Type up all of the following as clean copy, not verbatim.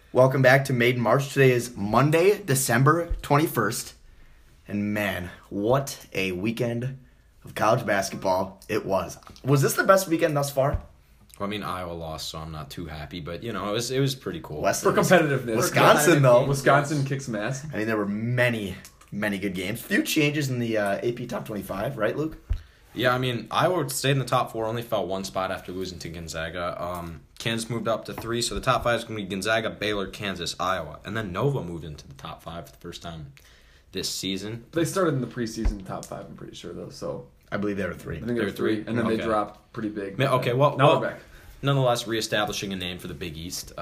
Welcome back to Made in March. Today is Monday, December 21st. And man, what a weekend of college basketball it was. Was this the best weekend thus far? Well, I mean, Iowa lost, so I'm not too happy. But, it was pretty cool. For competitiveness. Wisconsin, though. Wisconsin kicks some ass. I mean, there were many good games. Few changes in the AP Top 25, right, Luke? Yeah, I mean, Iowa stayed in the top 4, only fell one spot after losing to Gonzaga. Kansas moved up to 3, so the top 5 is going to be Gonzaga, Baylor, Kansas, Iowa. And then Nova moved into the top 5 for the first time this season. They started in the preseason top 5, I'm pretty sure, though. So I believe they were 3. I think they were 3, and then they dropped pretty big. Okay, now they're back. Nonetheless, reestablishing a name for the Big East.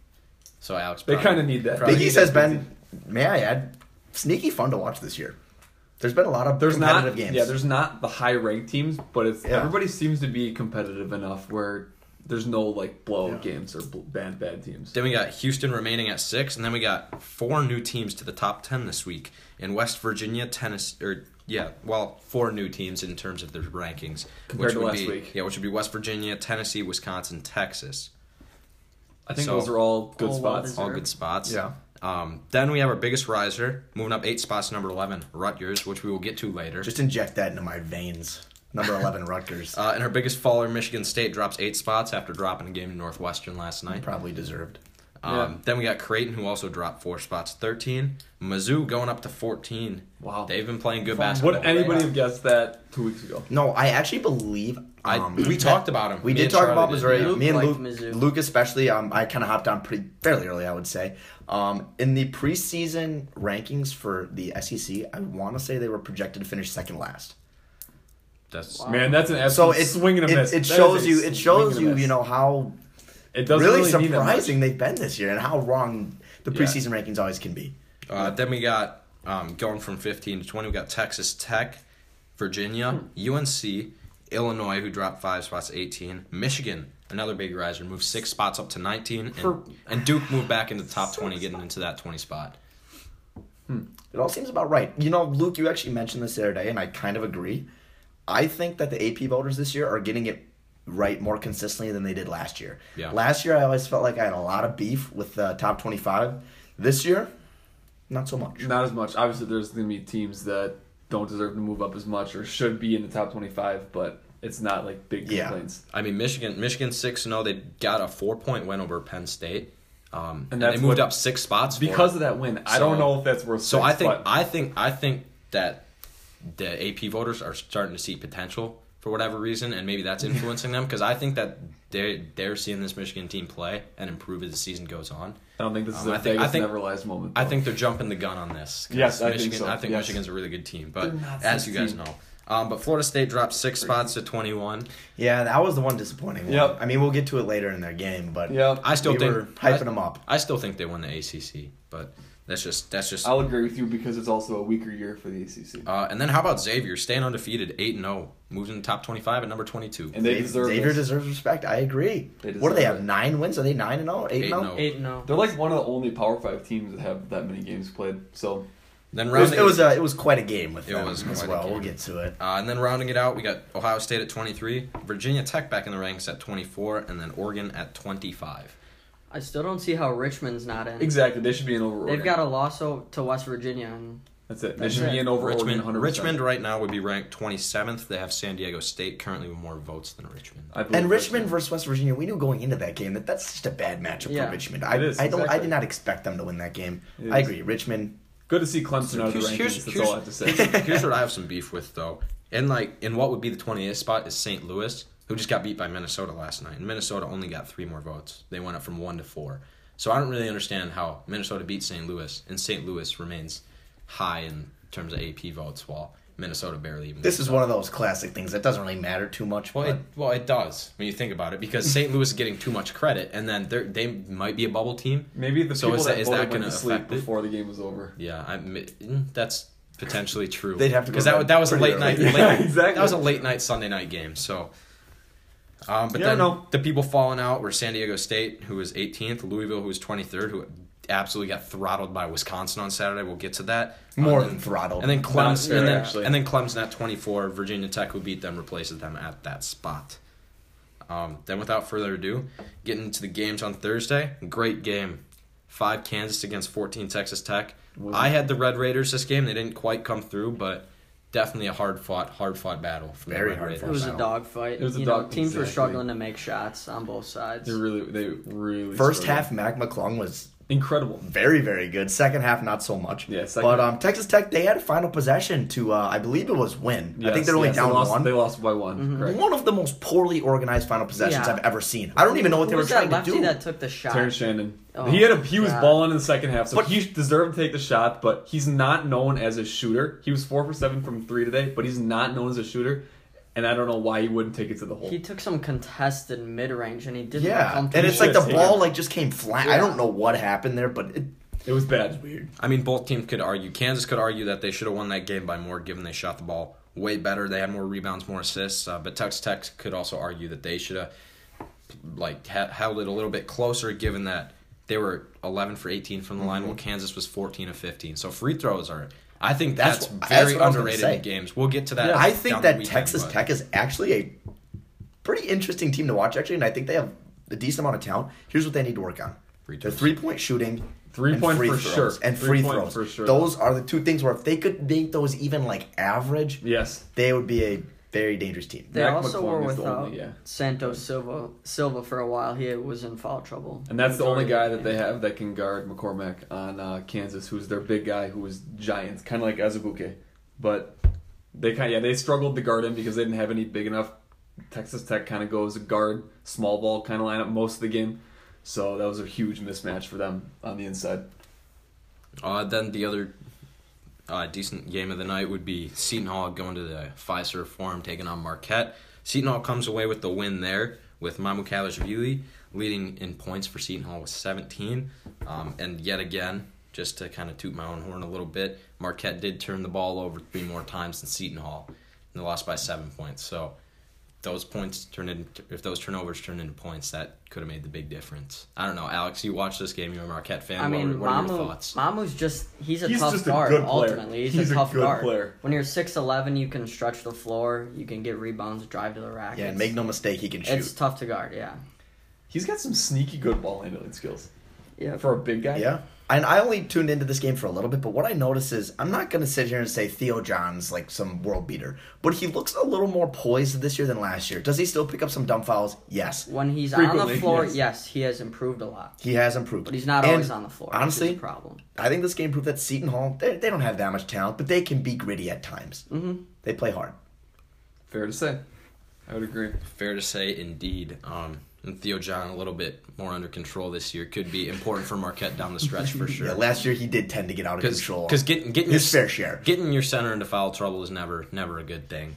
So Alex, they kind of need that. Big East has been, may I add, sneaky fun to watch this year. There's been a lot of competitive games. Yeah, there's not the high-ranked teams, but everybody seems to be competitive enough where there's no blowout games or bad teams. Then we got Houston remaining at 6, and then we got 4 new teams to the top 10 this week in West Virginia, Tennessee. 4 new teams in terms of their rankings compared to last week. Yeah, which would be West Virginia, Tennessee, Wisconsin, Texas. I think those are all good spots. All good spots. Yeah. Then we have our biggest riser, moving up 8 spots to number 11, Rutgers, which we will get to later. Just inject that into my veins. Number 11, Rutgers. And our biggest faller, Michigan State, drops 8 spots after dropping a game to Northwestern last night. Probably deserved. Then we got Creighton, who also dropped 4 spots, 13. Mizzou going up to 14. Wow. They've been playing good basketball. Would anybody have guessed that 2 weeks ago? No, I actually believe... we talked about him. We did talk about Missouri. Me and Mizzou. Luke especially, I kind of hopped on fairly early, I would say. In the preseason rankings for the SEC, I want to say they were projected to finish second last. That's Man, that's an absolute swing and a miss. It shows you, how it doesn't really mean surprising they've been this year and how wrong the preseason rankings always can be. Then we got, going from 15 to 20, we got Texas Tech, Virginia, UNC, Illinois, who dropped 5 spots to 18, Michigan, another big riser, moved 6 spots up to 19, and Duke moved back into the top 20, getting into that 20 spot. It all seems about right. Luke, you actually mentioned this the other day, and I kind of agree. I think that the AP voters this year are getting it right more consistently than they did last year. Yeah. Last year, I always felt like I had a lot of beef with the top 25. This year, not so much. Not as much. Obviously, there's going to be teams that don't deserve to move up as much or should be in the top 25, but it's not big complaints. I mean, Michigan 6-0. They got a 4-point win over Penn State. And that's they moved up 6 spots because of that win. I don't know if that's worth. So I think that the AP voters are starting to see potential for whatever reason, and maybe that's influencing them because I think that they're seeing this Michigan team play and improve as the season goes on. I don't think this is a Vegas never lies moment. Though. I think they're jumping the gun on this. Yes, I Michigan, think so. I think yes. Michigan's a really good team, but as you guys know. But Florida State dropped 6 spots to 21. Yeah, that was the one disappointing one. Yep. I mean, we'll get to it later in their game, but I still think were hyping them up. I still think they won the ACC, but that's just. I'll agree with you because it's also a weaker year for the ACC. And then how about Xavier staying undefeated, 8-0, moves in the top 25 at number 22. And Xavier deserves respect. I agree. What do they have? 9 wins? Are they 9-0? 8-0? 8-0. They're one of the only Power 5 teams that have that many games played. So. Then it was quite a game with them as well. We'll get to it. And then rounding it out, we got Ohio State at 23, Virginia Tech back in the ranks at 24, and then Oregon at 25. I still don't see how Richmond's not in. Exactly, they should be in over Oregon. They've got a loss to West Virginia. And that's it. They should be in over Richmond. Oregon 100%. Richmond right now would be ranked 27th. They have San Diego State currently with more votes than Richmond. And Richmond versus West Virginia, we knew going into that game that's just a bad matchup for Richmond. I did not expect them to win that game. I agree. Richmond. Good to see Clemson out of the rankings. That's all I have to say. Here's what I have some beef with, though. In what would be the 28th spot is St. Louis, who just got beat by Minnesota last night. And Minnesota only got 3 more votes. They went up from 1 to 4. So I don't really understand how Minnesota beat St. Louis, and St. Louis remains high in terms of AP votes, while Minnesota barely even. This is one of those classic things that doesn't really matter too much. Well, it does when you think about it, because St. Louis is getting too much credit, and then they might be a bubble team. Maybe the people that voted went to sleep affect before the game was over. Yeah, that's potentially true. They'd have to because that was a late night. Exactly. That was a late night Sunday night game. So. The people falling out were San Diego State, who was 18th, Louisville, who was 23rd, who absolutely got throttled by Wisconsin on Saturday. We'll get to that. More than throttled. And then Clemson at 24. Virginia Tech, who beat them, replaces them at that spot. Then without further ado, getting into the games on Thursday. Great game. 5 Kansas against 14 Texas Tech. Was I it? had the Red Raiders this game. They didn't quite come through, but definitely a hard fought battle from Very the Red hard Raiders. It was a Wow. dogfight. It was a You dog- know, teams were exactly. struggling to make shots on both sides. They really First struggled. half, Mac McClung was incredible. very, very good. Second half, not so much. Yeah, second but half. Texas Tech, they had a final possession to, I believe it was win. I think they're only down one. They lost by one. Mm-hmm. Correct. One of the most poorly organized final possessions Yeah. I've ever seen. I don't even know what Who they were was trying that to lefty do. that took the shot? Terrence Shannon. Oh, He was God. balling in the second half, so But- he deserved to take the shot. But he's not known as a shooter. He was 4 for 7 from 3 today, but he's not known as a shooter. And I don't know why he wouldn't take it to the hole. He took some contested mid range and he didn't Yeah, come and through. it's like the should've ball taken like just came flat. I Yeah. don't know what happened there, but It was bad. it's weird. I mean, both teams could argue. Kansas could argue that they should have won that game by more, given they shot the ball way better. They had more rebounds, more assists. But Texas Tech could also argue that they should have held it a little bit closer, given that they were 11 for 18 from the line, while Kansas was 14 of 15. So free throws are. I think that's That's very what I was gonna underrated say. in games. We'll get to that. I down think the that weekend, Texas but- Tech is actually a pretty interesting team to watch, actually, and I think they have a decent amount of talent. Here's what they need to work on. Free Their throws. three-point shooting. Three-point and free for throws, sure. And free Three-point throws. for sure. Those are the two things where if they could make those even like average, Yes. they would be a very dangerous team. They Mac also McClung were is the without only- yeah. Santos Silva for a while. He was in foul trouble. And that's the only Majority guy of the that they game. have that can guard McCormack on Kansas, who's their big guy, who was giant, kind of like Azubuike. But they struggled to guard him because they didn't have any big enough. Texas Tech kind of goes a guard, small ball kind of lineup most of the game. So that was a huge mismatch for them on the inside. Then the other decent game of the night would be Seton Hall going to the Fiserv Forum taking on Marquette. Seton Hall comes away with the win there with Mamu Kalashvili leading in points for Seton Hall with 17. And yet again, just to kind of toot my own horn a little bit, Marquette did turn the ball over 3 more times than Seton Hall. And they lost by 7 points. So if those turnovers turned into points, that could have made the big difference. I don't know, Alex. You watched this game. You're a Marquette fan. I mean, what are your thoughts? Mamu's he's a He's tough just a guard, good player. ultimately. He's a a tough good guard. player. When you're 6'11", you can stretch the floor, you can get rebounds, drive to the rack. Yeah, and make no mistake, he can shoot. It's tough to guard, yeah. He's got some sneaky good ball handling skills Yeah. for a big guy. Yeah. And I only tuned into this game for a little bit, but what I notice is I'm not going to sit here and say Theo John's like some world beater, but he looks a little more poised this year than last year. Does he still pick up some dumb fouls? Yes. When he's on the Frequently, floor, yes. yes, he has improved a lot. He has improved. But he's not And always on the floor, honestly, which is a problem. I think this game proved that Seton Hall, they don't have that much talent, but they can be gritty at times. Mm-hmm. They play hard. Fair to say. I would agree. Fair to say, indeed. And Theo John a little bit more under control this year could be important for Marquette down the stretch for sure. Yeah, last year he did tend to get out of control. Because getting his your, fair share. Getting your center into foul trouble is never a good thing,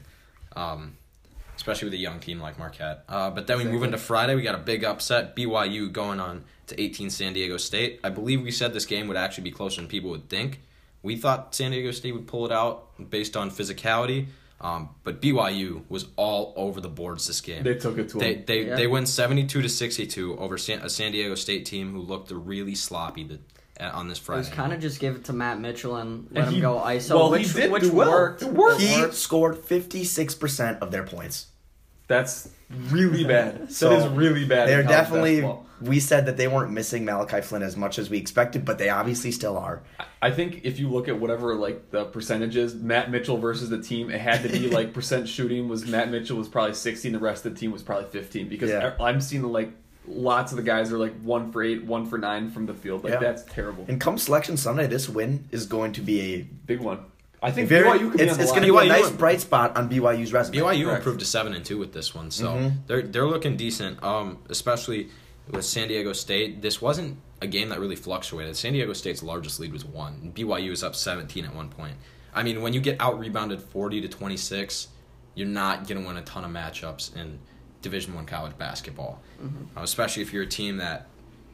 especially with a young team like Marquette. But then we move into Friday. We got a big upset. BYU going on to 18 San Diego State. I believe we said this game would actually be closer than people would think. We thought San Diego State would pull it out based on physicality. But BYU was all over the boards this game. They took it to him. They win 72-62 over a San Diego State team who looked really sloppy on this It Friday. was kind of just give it to Matt Mitchell and let And him he- go ISO, well, he which did do well. worked. It worked. He worked. scored 56% of their points. That's really bad. So, that is really bad. They're in college definitely. basketball. We said that they weren't missing Malachi Flynn as much as we expected, but they obviously still are. I think if you look at whatever like the percentages, Matt Mitchell versus the team, it had to be like percent shooting was Matt Mitchell was probably 60 and the rest of the team was probably 15 because Yeah. I'm seeing like lots of the guys are like 1 for 8, 1 for 9 from the field. Like Yeah. that's terrible. And come Selection Sunday, this win is going to be a Big one. I think very. BYU could be on the It's line. going to be a BYU nice bright spot on BYU's resume. BYU Correct. improved to 7-2 with this one, so Mhm. they're looking decent. Especially with San Diego State, this wasn't a game that really fluctuated. San Diego State's largest lead was 1. BYU was up 17 at one point. I mean, when you get out rebounded 40-26, you're not going to win a ton of matchups in Division I college basketball, especially if you're a team that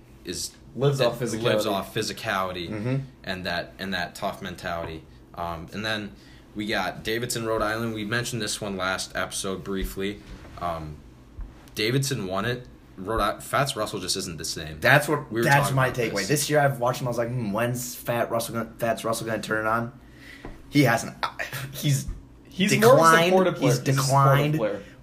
Lives off physicality Mhm. and that tough mentality. And then we got Davidson, Rhode Island. We mentioned this one last episode briefly. Davidson won it. Fats Russell just isn't the same. That's We were that's talking my about takeaway. this. This year I've watched him. I was like, when's Fats Russell going to turn it on? He hasn't. He's He's more of a declined. supportive player. He's He's a supportive declined. player.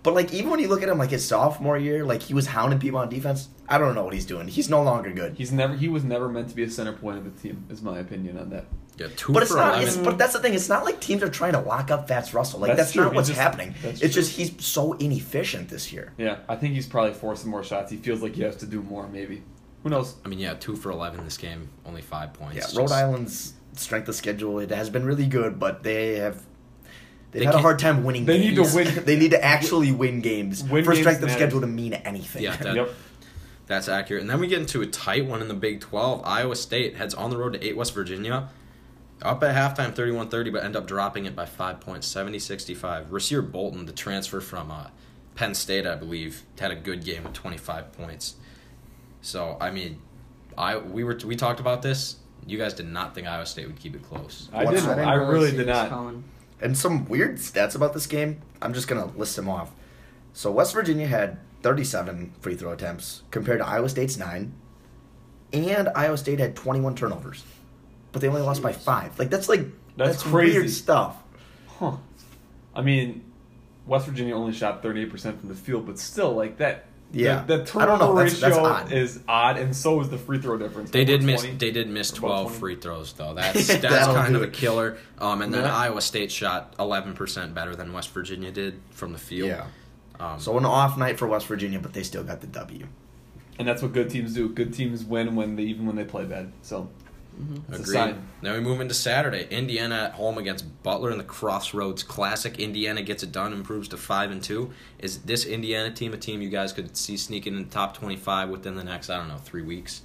But like even when you look at him like his sophomore year, like he was hounding people on defense. I don't know what he's doing. He's no longer good. He was never meant to be a center point of the team, is my opinion on that. Yeah, 2 But it's for not. 11. But that's the thing. It's not like teams are trying to lock up Fats Russell. Like that's true. not what's It's just- happening. that's It's true. just he's so inefficient this year. Yeah, I think he's probably forcing more shots. He feels like he has to do more, maybe. Who knows? I mean, yeah, 2 for 11 this game, only 5 points. Yeah, Just- Rhode Island's strength of schedule it has been really good, but they've had a can't- hard time winning. They need to games. win. They need to actually win games Win for games strength of matters. schedule to mean anything. Yeah, Yep. that's accurate. And then we get into a tight one in the Big 12. Iowa State heads on the road to 8 West Virginia. Up at halftime, 31-30, but end up dropping it by 5 points, 70-65. Rasir Bolton, the transfer from Penn State, I believe, had a good game with 25 points. So, I mean, we talked about this. You guys did not think Iowa State would keep it close. I What's- didn't. didn't I really see did this not. coming. And some weird stats about this game. I'm just gonna list them off. So West Virginia had 37 free throw attempts compared to Iowa State's 9, and Iowa State had 21 turnovers, but they only lost by 5. Like that's That's crazy. weird stuff. Huh. I mean, West Virginia only shot 38% from the field, but still, like that. Yeah. The I don't turnover know. That's ratio odd. is odd, and so is the free throw difference. They Over did miss. 20. They did miss About 12 20. free throws though. That's That'll kind do of a it. killer. And then Yeah. Iowa State shot 11% better than West Virginia did from the field. Yeah. So an off night for West Virginia, but they still got the W. And that's what good teams do. Good teams win even when they play bad. So it's a Agreed. sign. Now we move into Saturday. Indiana at home against Butler in the Crossroads Classic. Indiana gets it done, improves to 5-2. Is this Indiana team a team you guys could see sneaking in the top 25 within the next 3 weeks?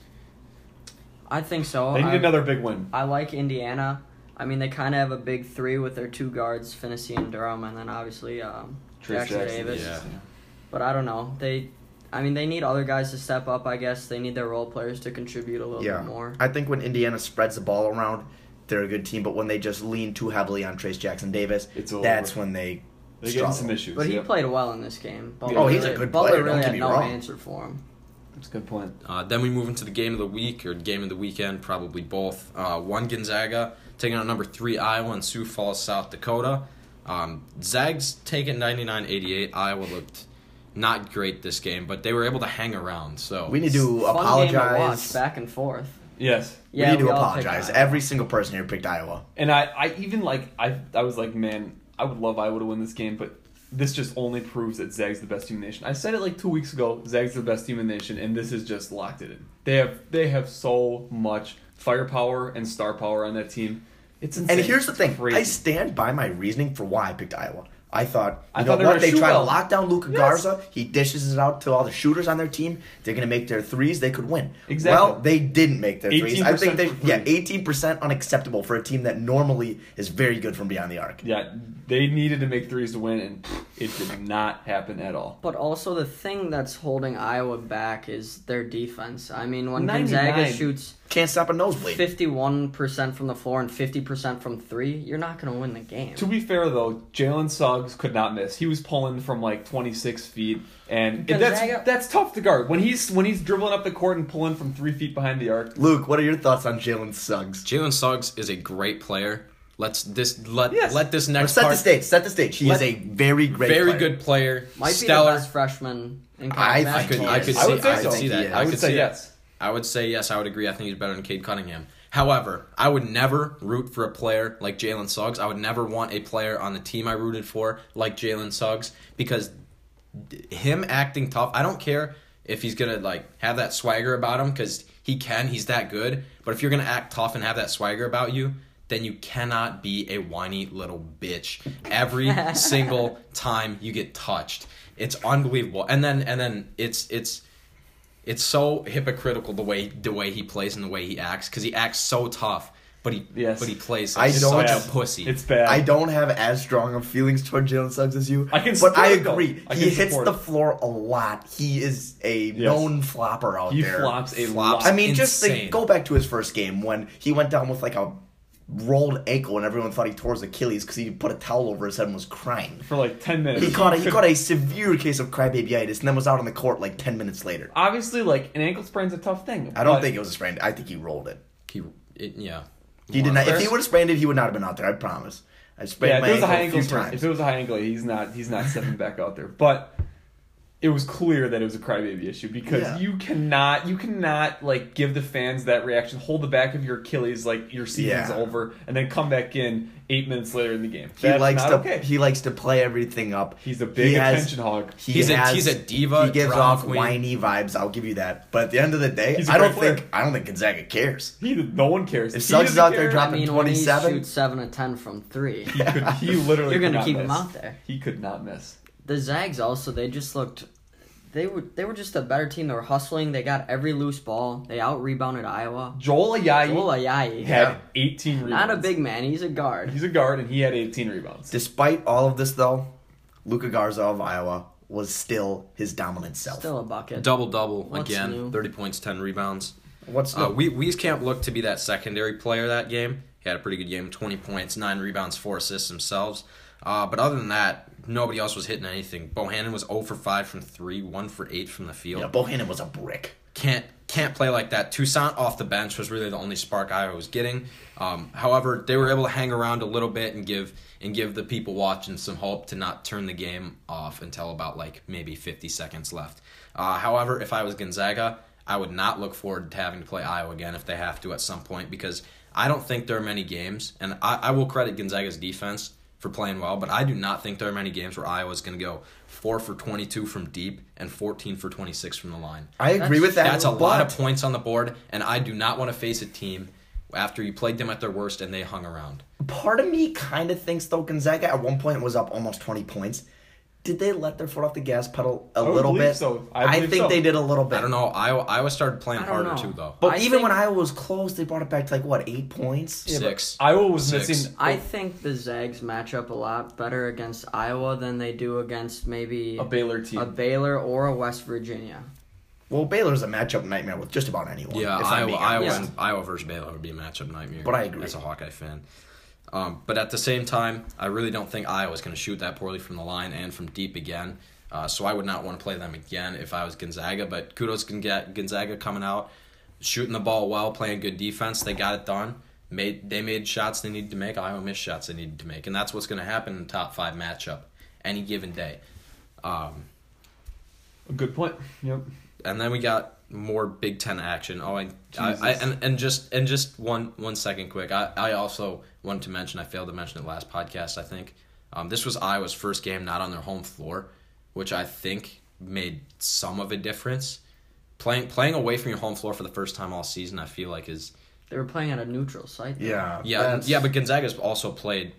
I think so. They need another big win. I like Indiana. I mean, they kind of have a big three with their 2 guards, Finney and Durham, and then obviously Trace Jackson Davis. Yeah. But I don't know. They need other guys to step up, I guess. They need their role players to contribute a little Yeah. bit more. I think when Indiana spreads the ball around, they're a good team. But when they just lean too heavily on Trace Jackson Davis, It's over. that's when they They're struggle. getting some issues. But he yep. played well in this game. Oh, he's a good Butler player, really don't get had me no wrong. answer for him. That's a good point. Then we move into the game of the week or game of the weekend, probably both. One Gonzaga taking on number 3 Iowa in Sioux Falls, South Dakota. Zags taking 99-88. Iowa looked not great this game, but they were able to hang around. So We need to Fun game to watch, apologize. back and forth. Yes. We need to all picked apologize. Iowa. Every single person here picked Iowa. And I even I was like, man, I would love Iowa to win this game, but this just only proves that Zag's the best team in the nation. I said it like 2 weeks ago. Zag's the best team in the nation, and this has just locked it in. They have so much firepower and star power on that team. It's insane. And here's the thing. Crazy. I stand by my reasoning for why I picked Iowa. I thought, I you thought know they were what? They gonna try shoot to well. lock down Luka Yes. Garza. He dishes it out to all the shooters on their team. They're going to make their threes. They could win. Exactly. Well, they didn't make their threes. I think 18% 18% unacceptable for a team that normally is very good from beyond the arc. Yeah, they needed to make threes to win, and it did not happen at all. But also the thing that's holding Iowa back is their defense. I mean, when 99. Gonzaga shoots Can't stop a nosebleed. 51% from the floor and 50% from 3, you're not going to win the game. To be fair, though, Jalen Suggs could not miss. He was pulling from like 26 feet, and Gonzaga- that's tough to guard. When he's dribbling up the court and pulling from 3 feet behind the arc. Luke, what are your thoughts on Jalen Suggs? Jalen Suggs is a great player. Let this Or next set part. the stage. Set the stage. He is a very great Very player. good player. Might stellar. be the best freshman in I college I could basketball. I could I see would say I could so. see that. Yeah. I would could say see that. yes. I would say yes. I would agree. I think he's better than Cade Cunningham. However, I would never root for a player like Jalen Suggs. I would never want a player on the team I rooted for like Jalen Suggs because him acting tough. I don't care if he's gonna have that swagger about him because he can. He's that good. But if you're gonna act tough and have that swagger about you, then you cannot be a whiny little bitch every single time you get touched. It's unbelievable. And then it's so hypocritical the way he plays and the way he acts because he acts so tough, but he plays I like don't- such a pussy. It's bad. I don't have as strong of feelings toward Jalen Suggs as you. I can but support I it, though. agree. I He can hits support the it. floor a lot. He is a known flopper out He there. flops a Flops. lot. I mean, just Insane. go back to his first game when he went down with like a rolled ankle and everyone thought he tore his Achilles because he put a towel over his head and was crying. For like 10 minutes. He caught a severe case of crybabyitis and then was out on the court like 10 minutes later. Obviously, like, an ankle sprain's a tough thing. I don't but think it was a sprain. I think he rolled it. yeah. He did not. If Fair. he would have sprained it, he would not have been out there. I promise. I sprained Yeah, my if it was a high ankle ankle a few sprain, times. if it was a high ankle, he's not stepping back out there. But it was clear that it was a crybaby issue because Yeah. you cannot like give the fans that reaction, hold the back of your Achilles like your season's Yeah. over, and then come back in 8 minutes later in the game. He That's likes not to okay. he likes to play everything up. He's a big attention hog. He's a diva, He gives drama off queen. whiny vibes. I'll give you that. But at the end of the day, He's a I great don't think Gonzaga cares. No one cares. If He Suggs is doesn't out there care. dropping- I mean, when he 27? shoots 7 of 10 from 3, He literally you're could gonna not keep miss. him out there. He could not miss. The Zags also, they just looked. They were just a better team. They were hustling. They got every loose ball. They out rebounded Iowa. Joel Ayayi Joel Ayayi, had 18 rebounds. not a big man. He's a guard. He's a guard, and he had 18 rebounds. Despite all of this, though, Luka Garza of Iowa was still his dominant self. Still a bucket. Double What's again. new? 30 points, 10 rebounds. What's new? Wieskamp looked to be that secondary player that game. He had a pretty good game, 20 points, 9 rebounds, 4 assists themselves. But other than that, nobody else was hitting anything. Bohannon was 0 for 5 from 3, 1 for 8 from the field. Yeah, Bohannon was a brick. Can't play like that. Toussaint off the bench was really the only spark Iowa was getting. However, they were able to hang around a little bit and give the people watching some hope to not turn the game off until about like maybe 50 seconds left. However, if I was Gonzaga, I would not look forward to having to play Iowa again if they have to at some point because I don't think there are many games, and I will credit Gonzaga's defense for playing well, but I do not think there are many games where Iowa's going to go 4 for 22 from deep and 14 for 26 from the line. I agree with that. That's a lot of but points on the board, and I do not want to face a team after you played them at their worst and they hung around. Part of me kind of thinks, though, Gonzaga at one point was up almost 20 points. Did they let their foot off the gas pedal a I would little believe bit? so. I I believe think so. they did a little bit. I don't know. Iowa started playing I don't harder know. too, though. But I even think- when Iowa was close, they brought it back to like, what, 8 points? Yeah, but 6. Iowa was 6. missing. I think the Zags match up a lot better against Iowa than they do against maybe a Baylor team. a Baylor or a West Virginia. Well, Baylor's a matchup nightmare with just about anyone. Yeah, if I'm being honest. honest. Iowa versus Baylor would be a matchup nightmare. But I agree. As a Hawkeye fan. But at the same time, I really don't think Iowa's going to shoot that poorly from the line and from deep again. So I would not want to play them again if I was Gonzaga. But kudos can get Gonzaga coming out, shooting the ball well, playing good defense. They got it done. They made shots they needed to make. Iowa missed shots they needed to make. And that's what's going to happen in the top 5 matchup any given day. A good point. Yep. And then we got more Big Ten action. Just one second quick. I also wanted to mention, I failed to mention it last podcast, I think. This was Iowa's first game not on their home floor, which I think made some of a difference. Playing away from your home floor for the first time all season, I feel like is They were playing at a neutral site. though. Yeah. but Gonzaga played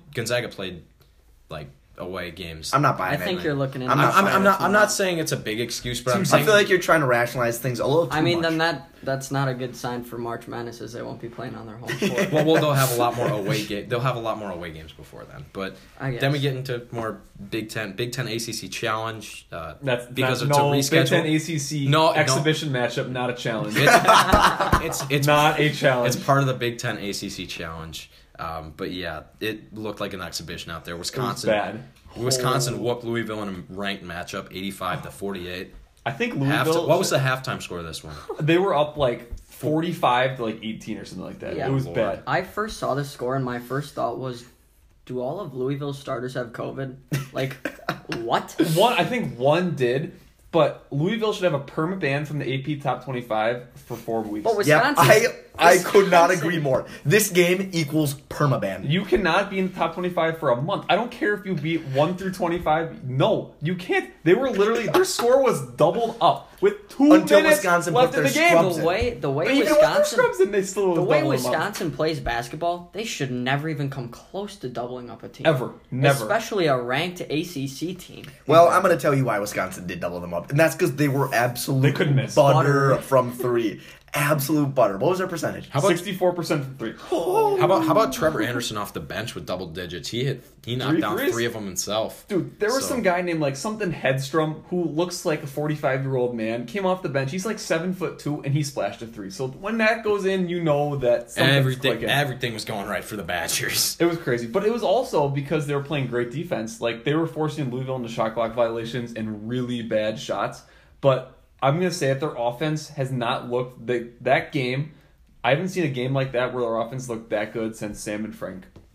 like away games. I'm not buying I it. think you're looking into. I'm not saying it's a big excuse, but I'm I saying feel like you're trying to rationalize things a little too I mean, much. then that's not a good sign for March Madness, as they won't be playing on their home court. well, they'll have a lot more away They'll have a lot more away games before then. But I guess. then we get into more Big Ten ACC challenge. That's because not, it's a no, reschedule. Big Ten ACC No, exhibition matchup, not a challenge. It's not a challenge. It's part of the Big Ten ACC challenge. But yeah, it looked like an exhibition out there. It was Wisconsin bad. Wisconsin whooped Louisville in a ranked matchup, 85-48. I think Louisville. What was the halftime score of this one? They were up like 45 to like 18 or something like that. Yeah. It was Lord. bad. I first saw the score, and my first thought was, do all of Louisville's starters have COVID? Like, what? I think one did, but Louisville should have a permanent ban from the AP Top 25 for 4 weeks. But yeah, Wisconsin. I could not agree more. This game equals permaban. You cannot be in the top 25 for a month. I don't care if you beat 1 through 25. No, you can't. They were literally, their score was doubled up with 2 Until minutes Wisconsin left put in their the game. scrubs The in. way But even with their Wisconsin. scrubs in, they still The way doubled them up. Wisconsin plays basketball, they should never even come close to doubling up a team. Ever. Never. Especially a ranked ACC team. Well, I'm going to tell you why Wisconsin did double them up. And that's because they were absolute They couldn't miss. butter from 3. Absolute butter. What was their percentage? How about 64% from 3. how about Trevor Anderson off the bench with double digits? He knocked 3 down threes? 3 of them himself. Dude, there was So- some guy named like something Hedstrom who looks like a 45-year-old man, came off the bench. He's like 7'2", and he splashed a 3. So when that goes in, you know that something's clicking. Everything was going right for the Badgers. It was crazy. But it was also because they were playing great defense. Like, they were forcing Louisville into shot clock violations and really bad shots. But I'm going to say that their offense has not looked... that game, I haven't seen a game like that where their offense looked that good since Sam and Frank.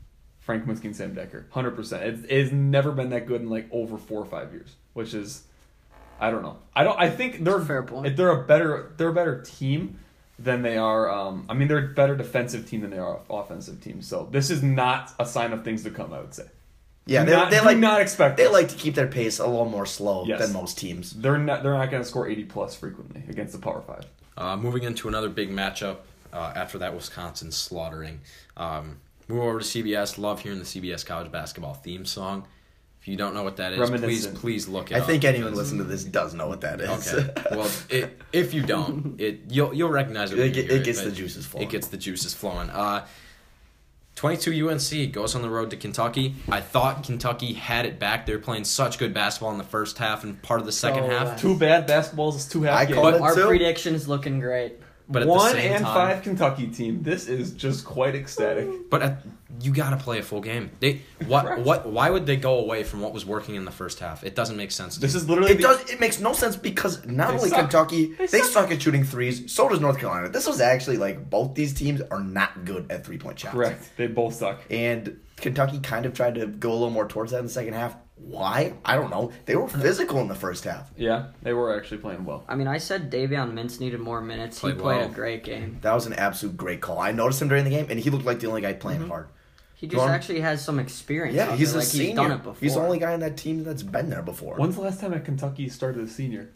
Frank Kaminsky and Sam Decker. 100%. It's never been that good in like over 4 or 5 years, which is, I don't know. I think they're Fair point. They're a better team than they are. They're a better defensive team than they are offensive team. So this is not a sign of things to come, I would say. Yeah, do not expect they this. like to keep their pace a little more slow Yes. than most teams. They're not going to score 80 plus frequently against the Power 5. Moving into another big matchup after that Wisconsin slaughtering. Move over to CBS. Love hearing the CBS college basketball theme song. If you don't know what that is, Reminiscent. please look it I up. think anyone listening to this does know what that is. Okay. Well, if you don't, you'll recognize it. When you hear It gets but the juices flowing. It gets the juices flowing. 22 UNC goes on the road to Kentucky. I thought Kentucky had it back. They were playing such good basketball in the first half and part of the second So, half. Too bad basketball is 2 half I games. called it Our too. prediction's looking great. But at the 1 same and time, 5 Kentucky team. This is just quite ecstatic. But you got to play a full game. Why would they go away from what was working in the first half? It doesn't make sense. This is literally It makes no sense because not They only suck. Kentucky, They they suck. suck at shooting threes. So does North Carolina. This was actually like both these teams are not good at 3-point shots. correct. They both suck. And Kentucky kind of tried to go a little more towards that in the second half. Why? I don't know. They were physical in the first half. Yeah, they were actually playing well. I mean, I said Davion Mintz needed more minutes. He Played played well. a great game. That was an absolute great call. I noticed him during the game, and he looked like the only guy playing hard. He just Norm- actually has some experience. Yeah, out he's there. a Like, senior. He's done it before. He's the only guy on that team that's been there before. When's the last time at Kentucky started a senior?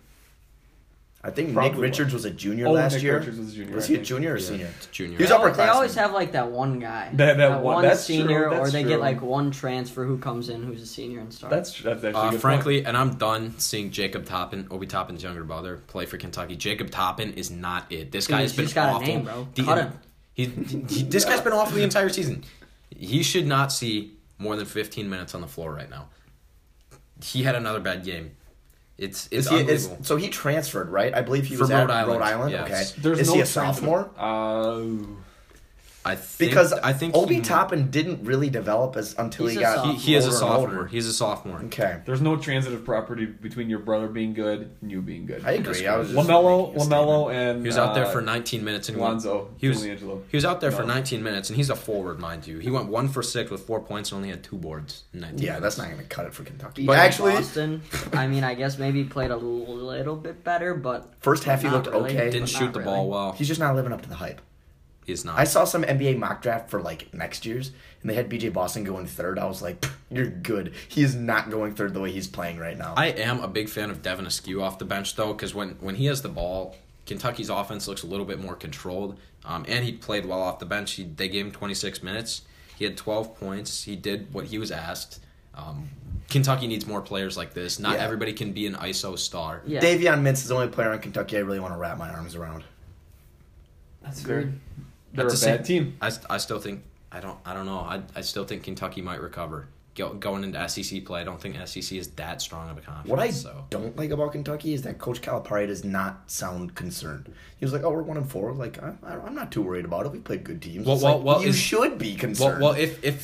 I think Probably Nick Richards was a junior Oh, last Nick year. Richards was a junior, Was I he a think. junior or Yeah, senior? it's junior. He was They upperclassman. always have like that one guy. That one that's true, senior, or that's they true. get like one transfer who comes in who's a senior and starts. That's actually a good Frankly, and I'm done seeing Jacob Toppin, Obi Toppin's younger brother, play for Kentucky. Jacob Toppin is not it. This guy has He's been just got a awful. name, bro. Cut him. This guy's been awful the entire season. He should not see more than 15 minutes on the floor right now. He had another bad game. It's unbelievable. So he transferred, right? I believe he For was Rhode at Rhode Island, Island. yes. Okay. There's Is no he a transfer. sophomore? I think, Because I think Obi he- Toppin didn't really develop until He's he a got sophomore. He is a older and sophomore. older. He's a sophomore. Okay. There's no transitive property between your brother being good and you being good. I agree. I was just LaMelo, making a statement. and He was out there for 19 minutes and Lonzo. He was Juliangelo. he was out there for No. 19 minutes and he's a forward, mind you. He went 1 for 6 with 4 points and only had 2 boards. In 19 Yeah, minutes. that's not going to cut it for Kentucky. But But actually, Boston, I mean, I guess maybe played a little bit better, but first half he not looked really. okay. Didn't But shoot not the really. ball well. He's just not living up to the hype. He's not. I saw some NBA mock draft for like next year's, and they had BJ Boston going third. I was like, "You're good." He is not going third the way he's playing right now. I am a big fan of Devin Askew off the bench, though, because when he has the ball, Kentucky's offense looks a little bit more controlled. And he played well off the bench. They gave him 26 minutes. He had 12 points. He did what he was asked. Kentucky needs more players like this. Not Yeah. everybody can be an ISO star. yeah. Davion Mintz is the only player on Kentucky I really want to wrap my arms around. That's fair. Agreed. They're At a the bad same- team. I still think I don't know. I still think Kentucky might recover. Going into SEC play, I don't think SEC is that strong of a conference. What I so. don't like about Kentucky is that Coach Calipari does not sound concerned. He was like, "Oh, we're 1-4." Like, I'm not too worried about it. We played good teams. Well, It's well, like, well, you is- should be concerned. Well,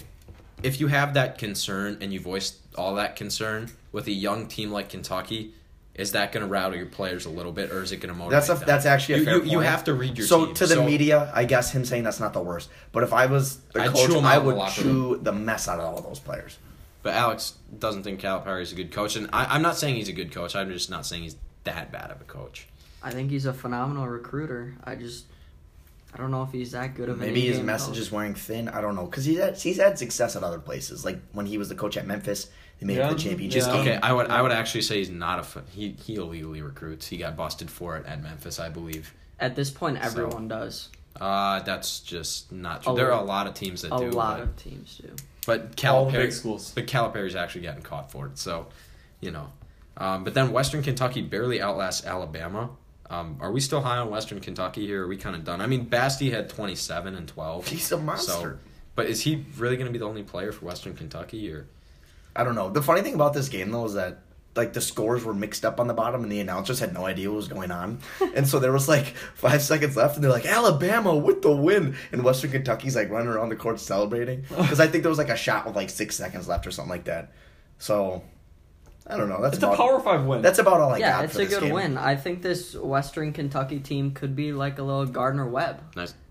if you have that concern and you voice all that concern with a young team like Kentucky, is that going to rattle your players a little bit, or is it going to motivate them? That's actually a fair point. You have to read your so team. to the media, I guess him saying that's not the worst. But if I was the I'd coach, chew him I out in the would locker chew the mess out of all of those players. But Alex doesn't think Calipari is a good coach, and I'm not saying he's a good coach. I'm just not saying he's that bad of a coach. I think he's a phenomenal recruiter. I don't know if he's that good of an Maybe his in-game message coach. is wearing thin. I don't know because he's had success at other places. Like when he was the coach at Memphis, they made it to the Yeah. championship Yeah. game. Okay, I would actually say he's not he illegally recruits. He got busted for it at Memphis, I believe. At this point, So- everyone does. That's just not true. There are a lot of teams that A do. lot but, of teams do. but All the Calipari, big schools. but Calipari's actually getting caught for it. So, you know. But then Western Kentucky barely outlasts Alabama. Are we still high on Western Kentucky here? Or are we kind of done? I mean, Basti had 27 and 12. He's a monster. So, but is he really going to be the only player for Western Kentucky? Or I don't know. The funny thing about this game though is that like the scores were mixed up on the bottom and the announcers had no idea what was going on. And so there was like 5 seconds left and they're like, Alabama with the win. And Western Kentucky's like running around the court celebrating. Because I think there was like a shot with like 6 seconds left or something like that. So, I don't know. That's It's a about, Power 5 win. That's about all I Yeah, got it's for a this good game. win. I think this Western Kentucky team could be like a little Gardner Webb. nice.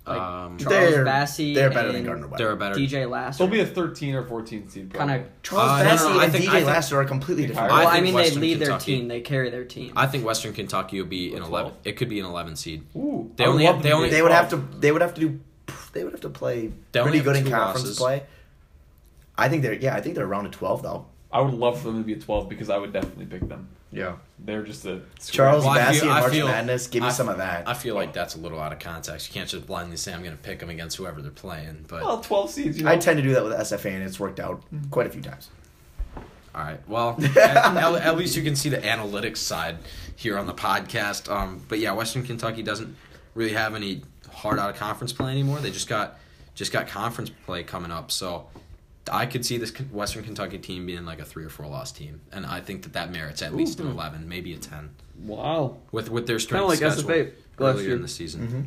Charles They're Bassey. they're better than and Gardner Webb. They're a better. DJ Lasser. They'll be a 13 or 14 seed. kind Probably. of. Charles No, Bassey I and think- DJ I think- Lasser are completely different. I Well, I think mean, they Western lead their Kentucky- team. They carry their team. I think Western Kentucky will be an 12? 11. It could be an 11 seed. Ooh, They I would only love have- to they be only- a They would 12. have to. They would have to do. They would have to play They only pretty have good in 2 conference losses. play. I think they're. Yeah, I think they're around a 12 though. I would love for them to be a 12 because I would definitely pick them. Yeah. They're just a Charles Well, I Bassey feel- and I March feel- Madness. Give me I- some of that. I feel like that's a little out of context. You can't just blindly say I'm going to pick them against whoever they're playing. But well 12 seeds. You know? I tend to do that with SFA, and it's worked out quite a few times. all right, well, at least you can see the analytics side here on the podcast. But yeah, Western Kentucky doesn't really have any hard out of conference play anymore. They just got conference play coming up, so I could see this Western Kentucky team being like a 3 or 4 loss team, and I think that merits at least an 11, maybe a 10 Wow. with their Kind strength of like schedule SFA last earlier year. in the season.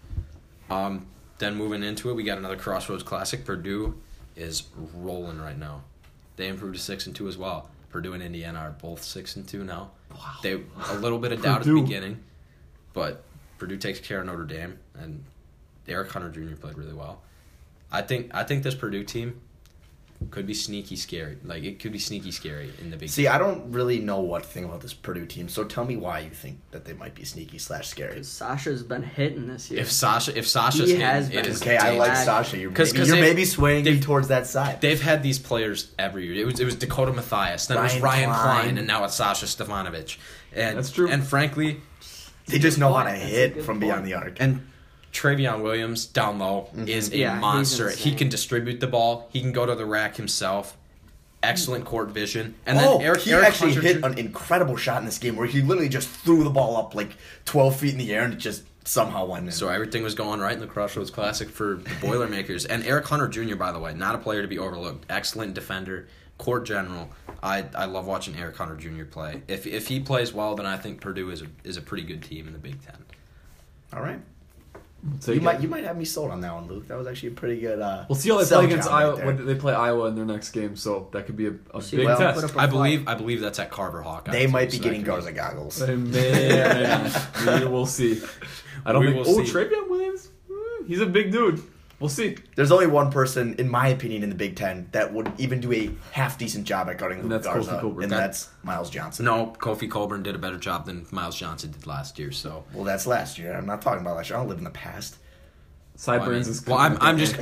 Then moving into it, we got another Crossroads Classic. Purdue is rolling right now. They improved to 6-2 as well. Purdue and Indiana are both 6-2 now. Wow. They a little bit of doubt at the Purdue. beginning, but Purdue takes care of Notre Dame, and Eric Hunter Jr. played really well. I think this Purdue team could be sneaky scary. Like, it could be sneaky scary in the Big See, I don't really know what to think about this Purdue team, so tell me why you think that they might be sneaky/scary. Sasha's been hitting this year. If Sasha's He hitting, has it been. is Okay, I like Exactly. Sasha. You're 'Cause maybe, you're they've- maybe swaying me they've- towards that side. They've had these players every year. It was Dakota Mathias, then it was Ryan Ryan Klein. Klein, and now it's Sasha Stefanovic. And That's true. And frankly, They just know how to That's a hit good from point. beyond the arc. and Travion Williams down low is a Yeah, he's monster. He insane. can distribute the ball. He can go to the rack himself. Excellent court vision. And And then he Eric actually Hunter hit Jr. an incredible shot in this game where he literally just threw the ball up like 12 feet in the air and it just somehow went in. So everything was going right in the Crossroads Classic for the Boilermakers. And Eric Hunter Jr., by the way, not a player to be overlooked. Excellent defender, court general. I love watching Eric Hunter Jr. play. If he plays well, then I think Purdue is a pretty good team in the Big Ten. All right. So You might have me sold on that one, Luke. That was actually a pretty good. We'll see how they sell play against job right Iowa. there. When they play Iowa in their next game, so that could be a See, big well, test. put up a I fight. believe that's at Carver Hawkeye. They might be so getting that could Garza goggles. They may or may not. We will see. I don't We think. will Oh, see. Travion Williams. He's a big dude. We'll see. There's only one person, in my opinion, in the Big Ten that would even do a half decent job at guarding And Luke that's Kofi Garza, Coburn. and that's Miles Johnson. No, Kofi Coburn did a better job than Miles Johnson did last year. So Well, that's last year. I'm not talking about last year. I don't live in the past. Sideburns is. I'm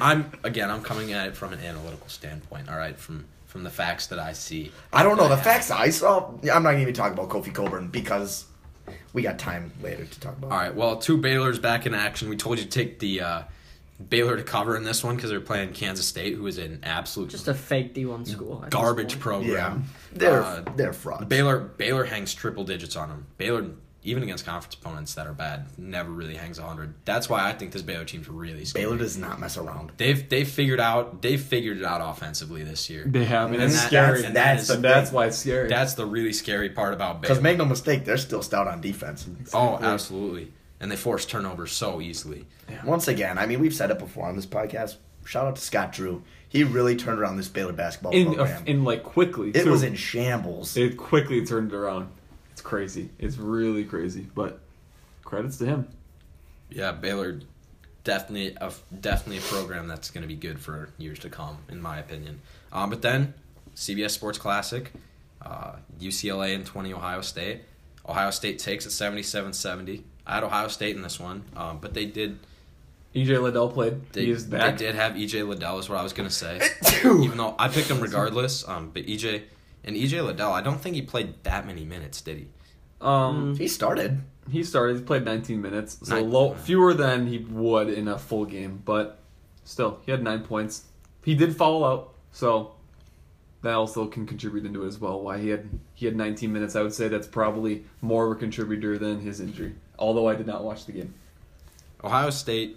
coming at it from an analytical standpoint. All right, from the facts that I see. I don't know. The facts I saw, I'm not even talking about Kofi Coburn because we got time later to talk about. All right, well, 2 Baylor's back in action. We told you to take the Baylor to cover in this one because they're playing Kansas State, who is an absolute Just a fake D1 school. at this garbage point. program. Yeah, they're frauds. Baylor hangs triple digits on them. Baylor, even against conference opponents that are bad, never really hangs 100. That's why I think this Baylor team's really scary. Baylor does not mess around. They've figured it out offensively this year. They have, and And it's that- scary. that's And the that's thing. why it's scary. That's the really scary part about Because Baylor. make no mistake, they're still stout on defense. Oh, absolutely. And they force turnovers so easily. Once again, I mean, we've said it before on this podcast. Shout out to Scott Drew. He really turned around this Baylor basketball program. in like quickly. It too. was in shambles. It quickly turned it around. It's crazy. It's really crazy. But credits to him. Yeah, Baylor definitely a program that's going to be good for years to come, in my opinion. But then CBS Sports Classic, UCLA and 20 Ohio State. Ohio State takes it 77-70. I had Ohio State in this one, but they did. EJ Liddell played. He is back. They did have EJ Liddell, is what I was going to say. Even though I picked him regardless, but EJ Liddell, I don't think he played that many minutes, did he? He started. He started. He played 19 minutes, so Nine- fewer than he would in a full game. But still, he had 9 points. He did foul out, so that also can contribute into it as well. Why he had 19 minutes, I would say that's probably more of a contributor than his injury. Although I did not watch the game. Ohio State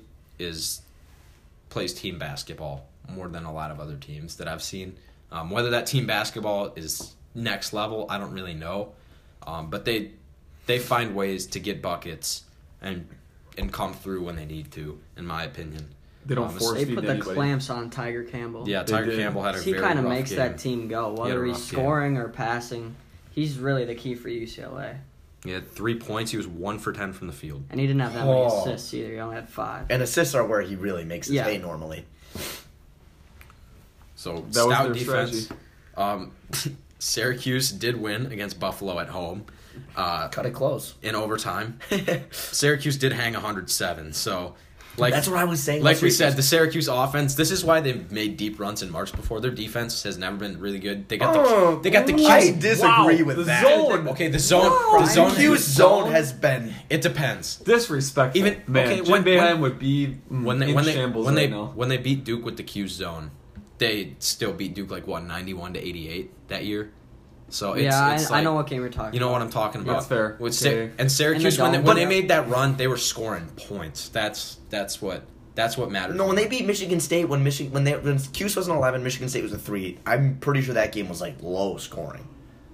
plays team basketball more than a lot of other teams that I've seen. Whether that team basketball is next level, I don't really know. But they find ways to get buckets and come through when they need to, in my opinion. They don't force They feed put the anybody. clamps on Tiger Campbell. Yeah, They Tiger did. Campbell had a He very kind of rough makes game. that team go, He had a whether he's rough game. scoring or passing. He's really the key for UCLA. He had 3 points. He was 1 for 10 from the field. And he didn't have that many Oh. assists either. He only had 5. And assists are where he really makes his Yeah. hay normally. So That was stout their defense. strategy. Syracuse did win against Buffalo at home Cut it close. in overtime. Syracuse did hang 107. So, like That's what I was saying. Like last we week. said, the Syracuse offense. This is why they've made deep runs in March before. Their defense has never been really good. They got the I Q's. disagree with the that. zone. Okay, the zone. Wow. The zone. Q's zone has been. It depends. Disrespectful. Even- man, okay, Jim when- Boeheim would be When in shambles right now. when they beat Duke with the Q zone, they still beat Duke like 91 to 88 that year. So it's, Yeah, it's I like, know what game you're talking You know about. what I'm talking about. That's fair. With Okay. and Syracuse In the when dome, they yeah. made that run, they were scoring points. That's what mattered. No, when they beat Michigan State, when Cuse was an 11, Michigan State was a 3. I'm pretty sure that game was like low scoring.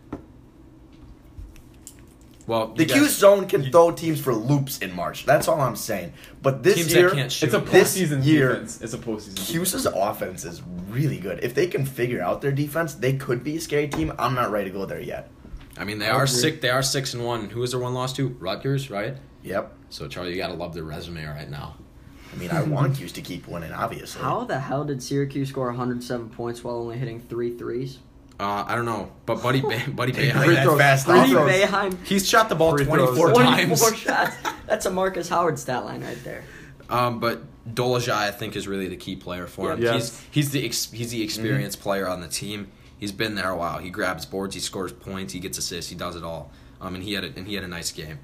well, The you Q guys- zone can throw teams for loops in March. That's all I'm saying. But this teams year, that can't shoot. It's a This postseason year- defense. It's a postseason. Cuse's offense is really good. If they can figure out their defense, they could be a scary team. I'm not ready to go there yet. I mean, they I are agree. sick. They are 6-1. Who is their one loss to? Rutgers, right? Yep. So Charlie, you gotta love their resume right now. I mean, I want Cuse to keep winning, obviously. How the hell did Syracuse score 107 points while only hitting 3 threes? I don't know, but Buddy They Boeheim, play that throws. fast Free Brady throws. Boeheim, he's shot the ball Free 24 throws. times. 24 shots. That's a Marcus Howard stat line right there. But Dolajai, I think, is really the key player for him. Yeah. Yes. He's the experienced player on the team. He's been there a while. He grabs boards, he scores points, he gets assists, he does it all. And he had a nice game.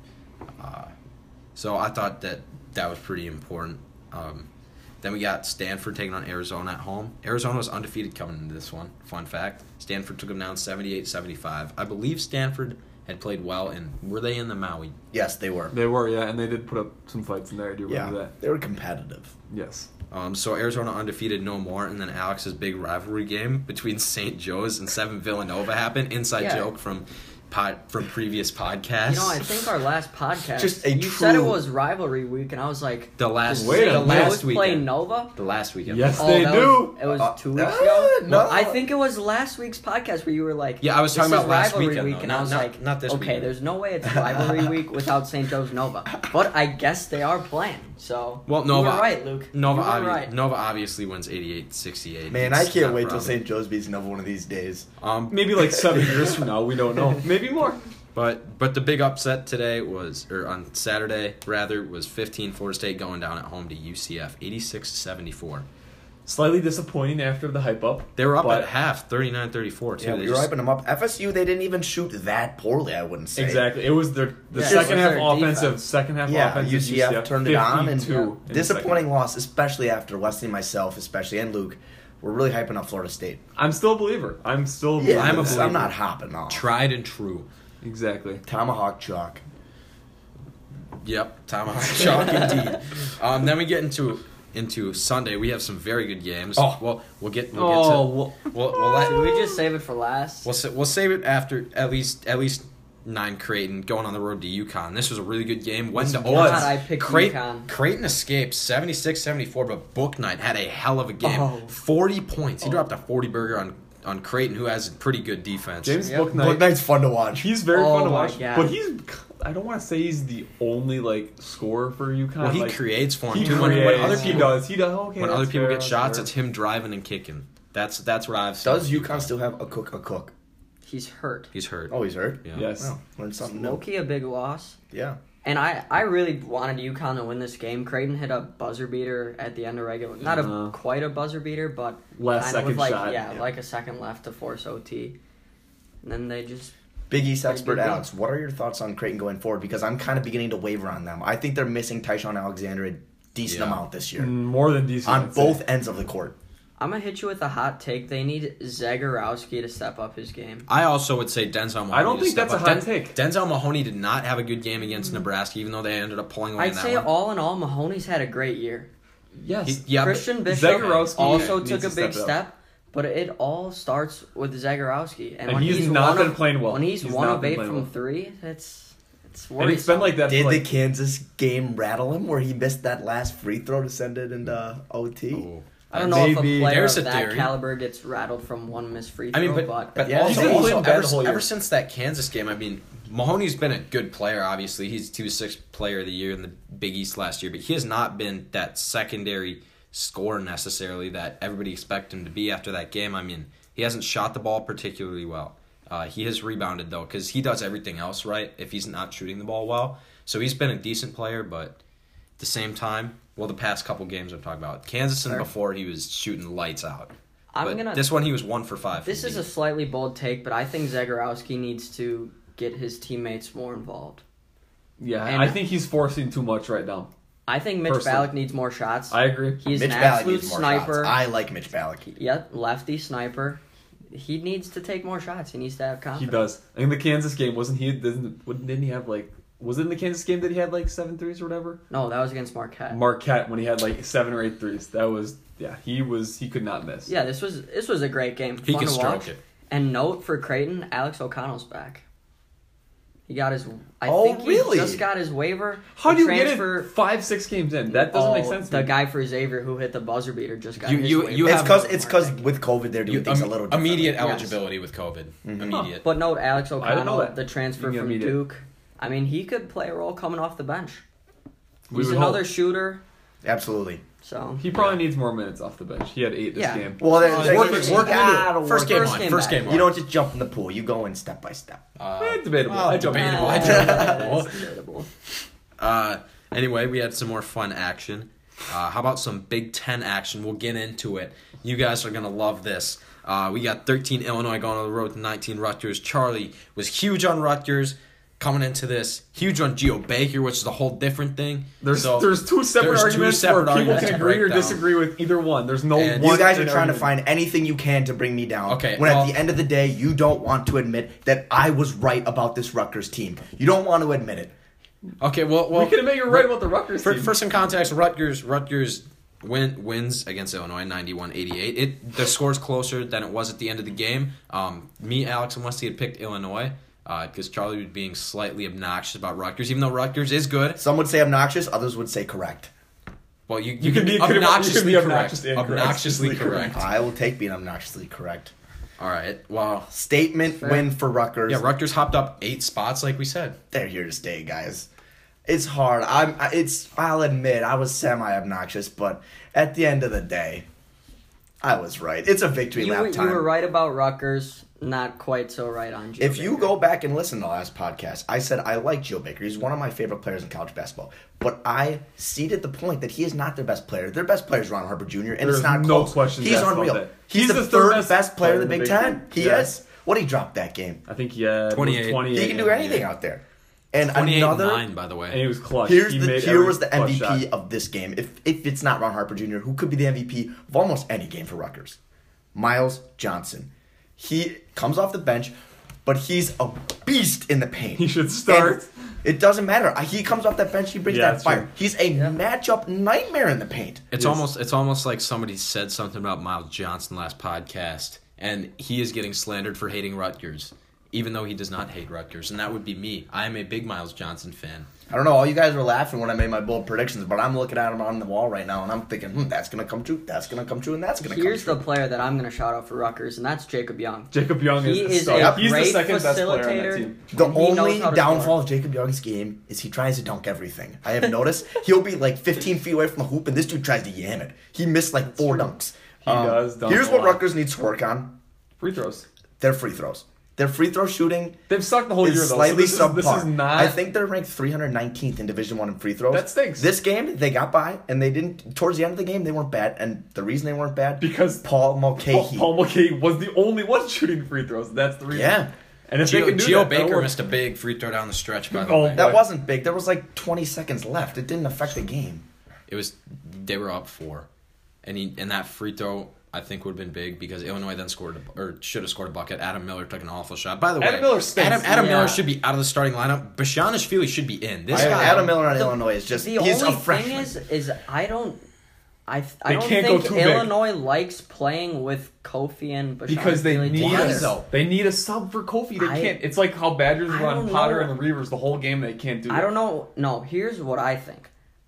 So I thought that was pretty important. Then we got Stanford taking on Arizona at home. Arizona was undefeated coming into this one. Fun fact. Stanford took them down 78-75. I believe Stanford had played well, and were they in the Maui? Yes, they were. They were, yeah, and they did put up some fights in there. I do remember Yeah, that. they were competitive. Yes. So Arizona undefeated no more, and then Alex's big rivalry game between St. Joe's and 7 Villanova happened. Inside Yeah. joke from previous podcasts. You know, I think our last podcast, Just a you said it true- was rivalry week, and I was like, the last Wait a the minute. last Joe's play weekend. Nova? The last weekend. Yes, Oh, they that do. It was 2 weeks uh, ago? no. Well, I think it was last week's podcast where you were like, Yeah, I was talking this about is last rivalry weekend, week, though. and I was like, not this okay, weekend. there's no way it's rivalry week without St. Joe's Nova. But I guess they are playing, so Well, Nova, you were right, Luke. Nova, you were right. Nova obviously wins 88-68. Man, It's I can't not wait till problem. St. Joe's beats Nova one of these days. Maybe like 7 years from now, we don't know. Maybe more. But the big upset today on Saturday rather, was 15 Florida State going down at home to UCF 86-74. Slightly disappointing after the hype up. They were up But- at half, 39-34 too. Yeah, They we were just- hyping them up. FSU, they didn't even shoot that poorly, I wouldn't say. Exactly. It was the Yeah, second it half was their offensive. defense. Second half Yeah, offensive. UCF turned it on, and 52 in the disappointing second. loss, especially after Wesley and myself, especially, and Luke, we're really hyping up Florida State. I'm still a believer. I'm still. Yeah, I'm a I'm believer. not hopping off. tried and true. Exactly. Tomahawk chalk. Yep, tomahawk chalk indeed. Then we get into Sunday. We have some very good games. Oh. Well, we'll get to Well, Should we just save it for last? we'll save it after at least 9 Creighton going on the road to UConn. This was a really good game. Went to was. overtime. God, I picked UConn. Creighton escaped 76-74, but Book Knight had a hell of a game. Oh. 40 points. He dropped a 40 burger on Creighton, who has pretty good defense. James Yep. Booknight. Book Knight's fun to watch. He's very Oh fun to my watch, God. but he's. I don't want to say he's the only scorer for UConn. Well, he like, creates for him He too. creates, When other he people does. He does. Okay, when other that's people fair, get that's shots, fair. it's him driving and kicking. That's what I've seen. Does UConn still have a cook? He's hurt. He's hurt. Oh, he's hurt? Yeah. Yes. Well, learned something new. Low-key a big loss. Yeah. And I really wanted UConn to win this game. Creighton hit a buzzer beater at the end of regular. Not Uh-huh. quite a buzzer beater, but Last kind of with second shot. Yeah, Yeah. like a second left to force OT. And then they just... Big East Pretty expert good game. Alex, what are your thoughts on Creighton going forward? Because I'm kind of beginning to waver on them. I think they're missing Tyshawn Alexander a decent Yeah. amount this year. More than decent. On I'd say. both ends of the court. I'm going to hit you with a hot take. They need Zagorowski to step up his game. I also would say Denzel Mahoney. I don't to think step that's a up. hot take. Denzel Mahoney did not have a good game against Nebraska, even though they ended up pulling away I'd in that say one. all in all, Mahoney's had a great year. Yes. Yeah, Christian but Bishop Zagorowski also needs took to a big step up. step, but it all starts with Zagorowski. And when he's not one been playing well. When he's He's one not of been 8 playing from well. 3, it's worrisome. And it's been like that. Did for the like, Kansas game rattle him where he missed that last free throw to send it into OT? Oh. I don't know if a Maybe. player There's of a that theory. caliber gets rattled from one missed free throw. I mean, but Yeah, also, he's been playing bad the whole year. ever since that Kansas game, I mean, Mahoney's been a good player. Obviously, he was 6th player of the year in the Big East last year, but he has not been that secondary scorer necessarily that everybody expected him to be after that game. I mean, he hasn't shot the ball particularly well. He has rebounded though, because he does everything else right if he's not shooting the ball well. So he's been a decent player, but at the same time, well, the past couple games I'm talking about, Kansas and Sure. before he was shooting lights out. I'm This one he was 1 for 5. This is a slightly bold take, but I think Zagorowski needs to get his teammates more involved. Yeah, And- I think he's forcing too much right now. I think Mitch Personally. Ballack needs more shots. I agree. He's Mitch an Ballack absolute needs more sniper. shots. I like Mitch Ballack. Yep, lefty sniper. He needs to take more shots. He needs to have He confidence. does. In the Kansas game, wasn't he? Didn't he have like? Was it in the Kansas game that he had like 7 threes or whatever? No, that was against Marquette. Marquette when he had like 7 or 8 threes. That was he could not miss. Yeah, this was a great game. He Fun can to stroke watch. it. And note for Creighton, Alex O'Connell's back. He got his. I Oh, think he really? just got his waiver. How The do you get transfer, it 5-6 games in? That doesn't make sense. To The me. guy for Xavier who hit the buzzer beater just got You- his you- waiver. you It's because with COVID they're doing things a little different. immediate Yes. eligibility with COVID. Immediate. But note Alex didn't know O'Connell, that. the transfer You can from immediate. Duke. I mean, he could play a role coming off the bench. We He's would another hope. shooter, Absolutely. so He probably needs more minutes off the bench. He had 8 this Yeah. game. Well, then, Working you gotta work First game First on. game First back. game on. You don't just jump in the pool. You go in step by step. Debatable. well, I jump in. debatable. That's debatable. Anyway, we had some more fun action. How about some Big Ten action? We'll get into it. You guys are going to love this. We got 13 Illinois going on the road to 19 Rutgers. Charlie was huge on Rutgers coming into this. Huge on Geo Baker, which is a whole different thing. There's So, two separate there's two arguments separate where people arguments can to agree or break down. disagree with either one. There's no And one. You guys are good trying to argument. find anything you can to bring me down. Okay, When well- at the end of the day, you don't want to admit that I was right about this Rutgers team. You don't want to admit it. Okay, well, We can admit you're right about the Rutgers team. For some context, Rutgers wins against Illinois 91-88. The score's closer than it was at the end of the game. Me, Alex, and Wesley had picked Illinois because Charlie was being slightly obnoxious about Rutgers, even though Rutgers is good. Some would say obnoxious, others would say correct. Well, you can can be- be you can be obnoxiously obnoxious correct. and correct. Obnoxiously correct. I will take being obnoxiously correct. All right. Well, Statement Fair. win for Rutgers. yeah, Rutgers hopped up 8 spots, like we said. They're here to stay, guys. It's hard. I'll admit I was semi-obnoxious, but at the end of the day, I was right. It's a victory lap You time. were right about Rutgers, not quite so right on Geo If you Baker. go back and listen to the last podcast, I said I like Joe Baker. He's one of my favorite players in college basketball. But I ceded the point that he is not their best player. Their best player is Ron Harper Jr., and There's it's not no close. questions He's asked about unreal. that. He's the third best player in the in Big Ten. He Yeah. is. What he dropped that game? I think he had 28. 28. He can do anything out there. And 28-9, another. by the way. And he was clutch. Here He was made the every MVP clutch shot. of this game. If it's not Ron Harper Jr., who could be the MVP of almost any game for Rutgers? Miles Johnson. He comes off the bench, but he's a beast in the paint. He should start. And it doesn't matter. He comes off that bench, he brings Yeah, that that's fire. true. He's a matchup nightmare in the paint. It's Yes. almost like somebody said something about Miles Johnson last podcast, and he is getting slandered for hating Rutgers, even though he does not hate Rutgers, and that would be me. I am a big Miles Johnson fan. I don't know. All you guys were laughing when I made my bold predictions, but I'm looking at them on the wall right now, and I'm thinking, that's going to come true, that's going to come true, and that's going to come Here's true. the player that I'm going to shout out for Rutgers, and that's Jacob Young. Jacob Young He is the is star. a He's the great second best player on that facilitator. team. The And he knows only how to downfall score. of Jacob Young's game is he tries to dunk everything. I have noticed he'll be like 15 feet away from the hoop, and this dude tries to yam it. He missed like 4 dunks. He does dunk Here's a what lot. Rutgers needs to work on: Free throws. their free throws. Their free throw shooting They've sucked the whole year is though. slightly so subpar. this is not. I think they're ranked 319th in Division I in free throws. That stinks. This game they got by, and they didn't. Towards the end of the game, they weren't bad, and the reason they weren't bad Because Paul Mulcahy. Paul Mulcahy was the only one shooting free throws. That's the reason. Yeah. And if they can do Geo that, that'll Baker work. missed a big free throw down the stretch, by the Oh, way. That What? wasn't big. There was like 20 seconds left. It didn't affect the game. They were up 4, and that free throw I think would have been big because Illinois then should have scored a bucket. Adam Miller took an awful shot. By the way, Adam Miller stinks. Adam Yeah. Miller should be out of the starting lineup. Bashanishvili should be in. This guy, Adam Miller on Illinois is just The he's only a freshman. thing is I don't They don't can't go think too big. Illinois likes playing with Kofi and Bashar Because they need Why, a, though? they need a sub for Kofi. They I- can't. It's like how Badgers I run don't Potter know. and the Reavers the whole game. They can't do. I don't know. No, here's what I think.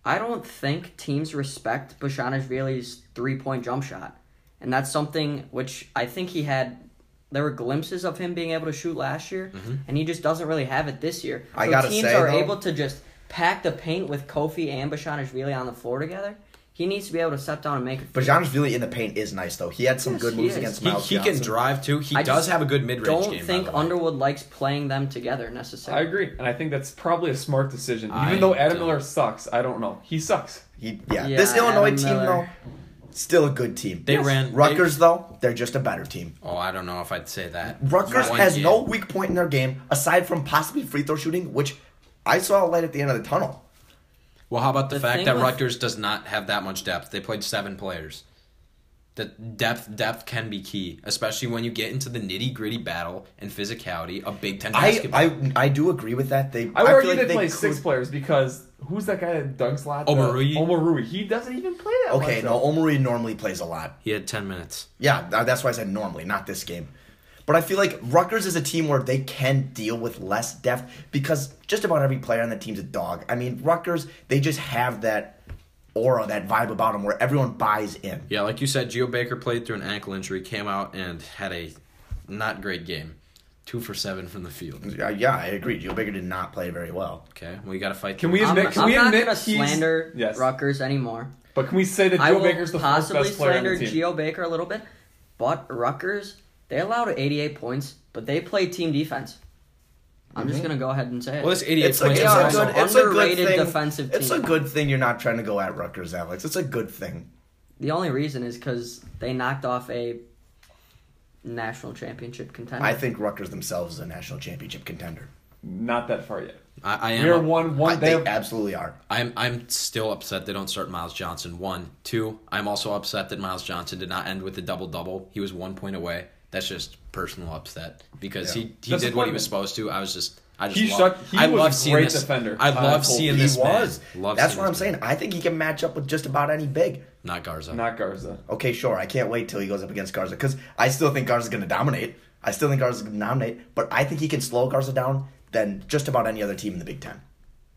I don't think teams respect Bashanishvili's 3-point jump shot. And that's something which I think he had. There were glimpses of him being able to shoot last year, and he just doesn't really have it this year. I So gotta teams say, are though- able to just pack the paint with Kofi and Bashanishvili on the floor together. He needs to be able to step down and make it. Bajanishvili in the paint is nice, though. He had some Yes, good he moves is. against He Miles can Johnson. drive too. He I does just have a good mid-range game. Don't think by the way. Underwood likes playing them together I necessarily. agree, and I think that's probably a smart decision. I Even though Adam don't. Miller sucks, I don't know. He sucks. Yeah, Yeah, this Illinois Adam team, Miller. though, still a good team. They ran Rutgers, though, they're just a better team. Oh, I don't know if I'd say that. Rutgers One has game. no weak point in their game aside from possibly free throw shooting, which I saw a light at the end of the tunnel. Well, how about the The fact thing that with- Rutgers does not have that much depth? They played 7 players. The depth can be key, especially when you get into the nitty-gritty battle and physicality of Big Ten basketball. I do agree with that. I would feel argue like they play could- 6 players because who's that guy that dunks a lot? Omarui. Omarui. He doesn't even play that Okay, much. no, Omari normally plays a lot. He had 10 minutes. Yeah, that's why I said normally, not this game. But I feel like Rutgers is a team where they can deal with less depth because just about every player on the team's a dog. I mean, Rutgers, they just have that aura, that vibe about them where everyone buys in. Yeah, like you said, Geo Baker played through an ankle injury, came out and had a not great game. 2 for 7 from the field. Yeah, I agree. Joe Baker did not play very well. Okay, well, you got to fight. Can we through it. admit? I'm, Can I'm we not admit going to he's- slander Yes. Rutgers anymore. But can we say that I Joe will Baker's the fourth possibly best player on slander the team? Geo Baker a little bit, but Rutgers, they allowed 88 points, but they played team defense. I'm just going to go ahead and say it. Well, this 88 It's a, points it's is a also- good, it's a good underrated thing. defensive It's a team. good thing you're not trying to go at Rutgers, Alex. It's a good thing. The only reason is because they knocked off a national championship contender. I think Rutgers themselves is a national championship contender. Not that far yet. I We're am. one. They They have, absolutely are. I'm still upset they don't start Miles Johnson. 1, 2. I'm also upset that Miles Johnson did not end with a double-double. He was 1 point away. That's just personal upset because Yeah. he did what he Disappointment. was supposed to. I just He love, shut- he I was love a seeing great this defender. I love Full- seeing He this was. man. Love That's seeing what I'm this saying. man. I think he can match up with just about any big. Not Garza. not Garza. Okay, sure. I can't wait till he goes up against Garza because I still think Garza's going to dominate. I still think Garza's going to dominate, but I think he can slow Garza down than just about any other team in the Big Ten.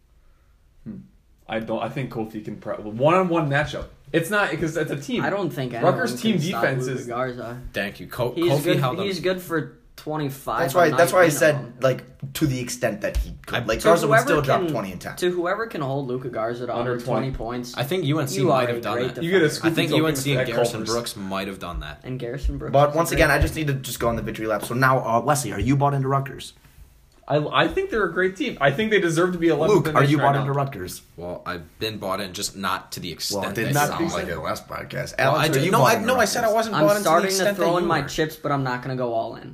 I don't. I think Kofi can probably one-on-one matchup. It's not because it's a team. I don't think anyone Rutgers' can team stop defense Luka is. Garza. Thank you. He's Kofi good. held He's up. good for 25. That's why. a That's night why I minimum. said like to the extent that he could. Like To Garza would whoever still drop can- 20 and 10. To whoever can hold Luka Garza to Under under 20 points, I think UNC You might are have a done great that. You get a defender. I think token UNC and at Garrison Culver's. Brooks might have done that. and Garrison Brooks. But is a once great again, I player. just need to just go on the victory lap. So now, Wesley, are you bought into Rutgers? I think they're a great team. I think they deserve to be 11th. Luke, in the are you nation bought right into now. Rutgers? Well, I've been bought in, just not to the extent. Well, it did that not you sound said. like it last podcast. Well, Alex, I are you no, bought I into no, I said I Rutgers? wasn't I'm bought into the starting to extent throw that in you my were. chips, but I'm not going to go all in.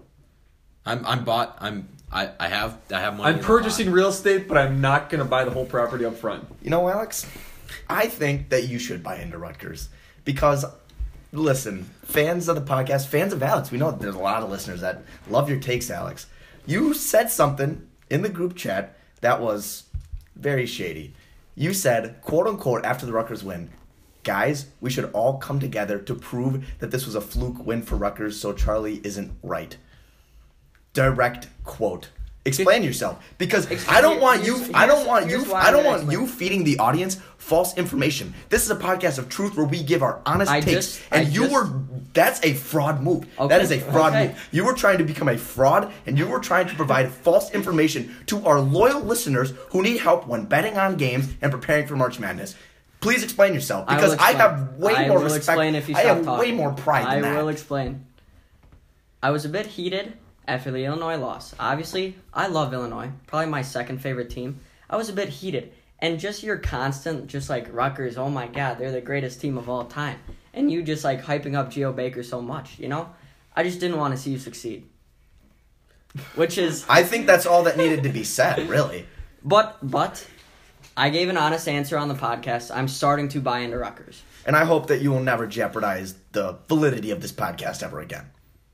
I'm bought. I have money. I'm in the purchasing pot. real estate, but I'm not going to buy the whole property up front. You know, Alex, I think that you should buy into Rutgers because, listen, fans of the podcast, fans of Alex, we know that there's a lot of listeners that love your takes, Alex. You said something in the group chat that was very shady. You said, quote unquote, after the Rutgers win, guys, we should all come together to prove that this was a fluke win for Rutgers so Charlie isn't right. Direct quote. Explain yourself, because I don't want you. I don't want you. here's why I don't I'm gonna want you feeding the audience false information. This is a podcast of truth where we give our honest takes, that's a fraud move. Okay, That is a fraud okay. move. You were trying to become a fraud, and you were trying to provide false information to our loyal listeners who need help when betting on games and preparing for March Madness. Please explain yourself, I will because I explain. have way I more will respect. explain if you I stop have talking. way more pride than that. I will explain. I was a bit heated after the Illinois loss. Obviously, I love Illinois. Probably my second favorite team. I was a bit heated. And just your constant, just like Rutgers, oh my God, they're the greatest team of all time. And you just like hyping up Geo Baker so much, you know? I just didn't want to see you succeed. Which is... I think that's all that needed to be said, really. But, I gave an honest answer on the podcast. I'm starting to buy into Rutgers. And I hope that you will never jeopardize the validity of this podcast ever again.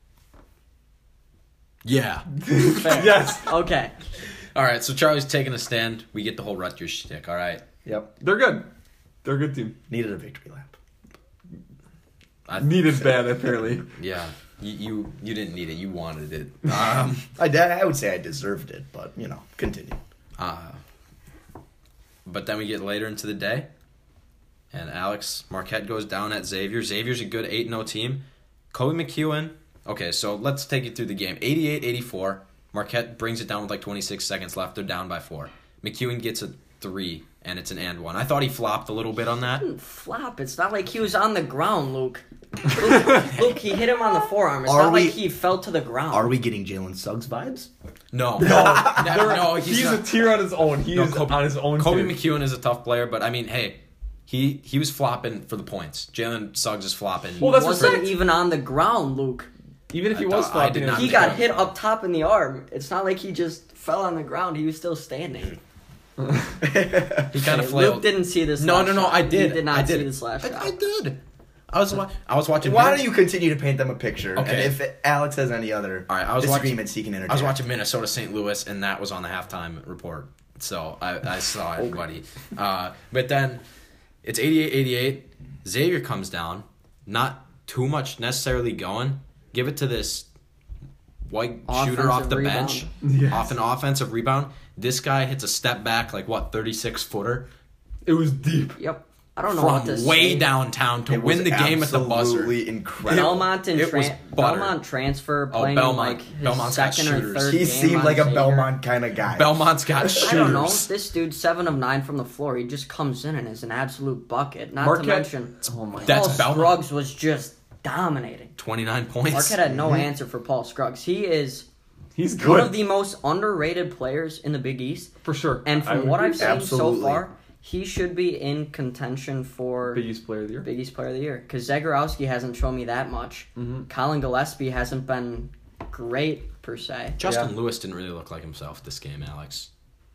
Yeah. Fair. Yes. Okay. All right. So Charlie's taking a stand. We get the whole Rutgers shtick. All right. Yep. They're good. They're a good team. Needed a victory lap. Needed bad, apparently. Yeah. You didn't need it. You wanted it. I would say I deserved it, but, continue. But then we get later into the day, and Alex Marquette goes down at Xavier. Xavier's a good 8-0 team. Kobe McEwen. Okay, so let's take you through the game. 88-84. Marquette brings it down with like 26 seconds left. They're down by 4. McEwen gets a 3, and it's an and 1. I thought he flopped a little bit on that. Flop. It's not like he was on the ground, Luke. Luke, he hit him on the forearm. It's Are not we- like he fell to the ground. Are we getting Jalen Suggs vibes? No, no, He's not. a tier on his own. He is on his own. Kobe tier. McEwen is a tough player, but I mean, hey, he was flopping for the points. Jalen Suggs is flopping. Well, that's He what wasn't I'm saying. even on the ground, Luke. Even if he I was thought- I did flopping, not He think got that hit was up top in the arm. It's not like he just fell on the ground. He was still standing. He kind Hey, of flailed. Luke didn't see this. No, last no, no. shot. I did. He did not I did. see this last shot. I did. I was watching. Why don't you continue to paint them a picture? Okay. And if Alex has any other All right, I was disagreements, he can interject. I was watching Minnesota St. Louis, and that was on the halftime report. So I saw it, buddy. But then it's 88-88. Xavier comes down. Not too much necessarily going. Give it to this white shooter off Offensive the rebound. bench. Yes. Off an offensive rebound. This guy hits a step back, 36-footer it was deep. Yep. I don't know what to from way say. downtown to It was win the game at the buzzer. absolutely incredible. Belmont and It was butter. Belmont transfer Oh, playing Belmont. in like his Belmont's got second or shooters. third He game seemed on like a Xavier. Belmont kind of guy. Belmont's got shooters. I don't know. This dude 7 of 9 from the floor. He just comes in and is an absolute bucket. Not Marquette- to mention, Oh my. That's Paul Belmont. Scruggs was just dominating. 29 points. Marquette had no answer for Paul Scruggs. He is He's good one of the most underrated players in the Big East. for sure. And I from would what agree. I've seen Absolutely. so far, he should be in contention for Big East Player of the Year. Big East Player of the Year. Because Zagorowski hasn't shown me that much. Colin Gillespie hasn't been great, per se. Justin Yeah. Lewis didn't really look like himself this game, Alex.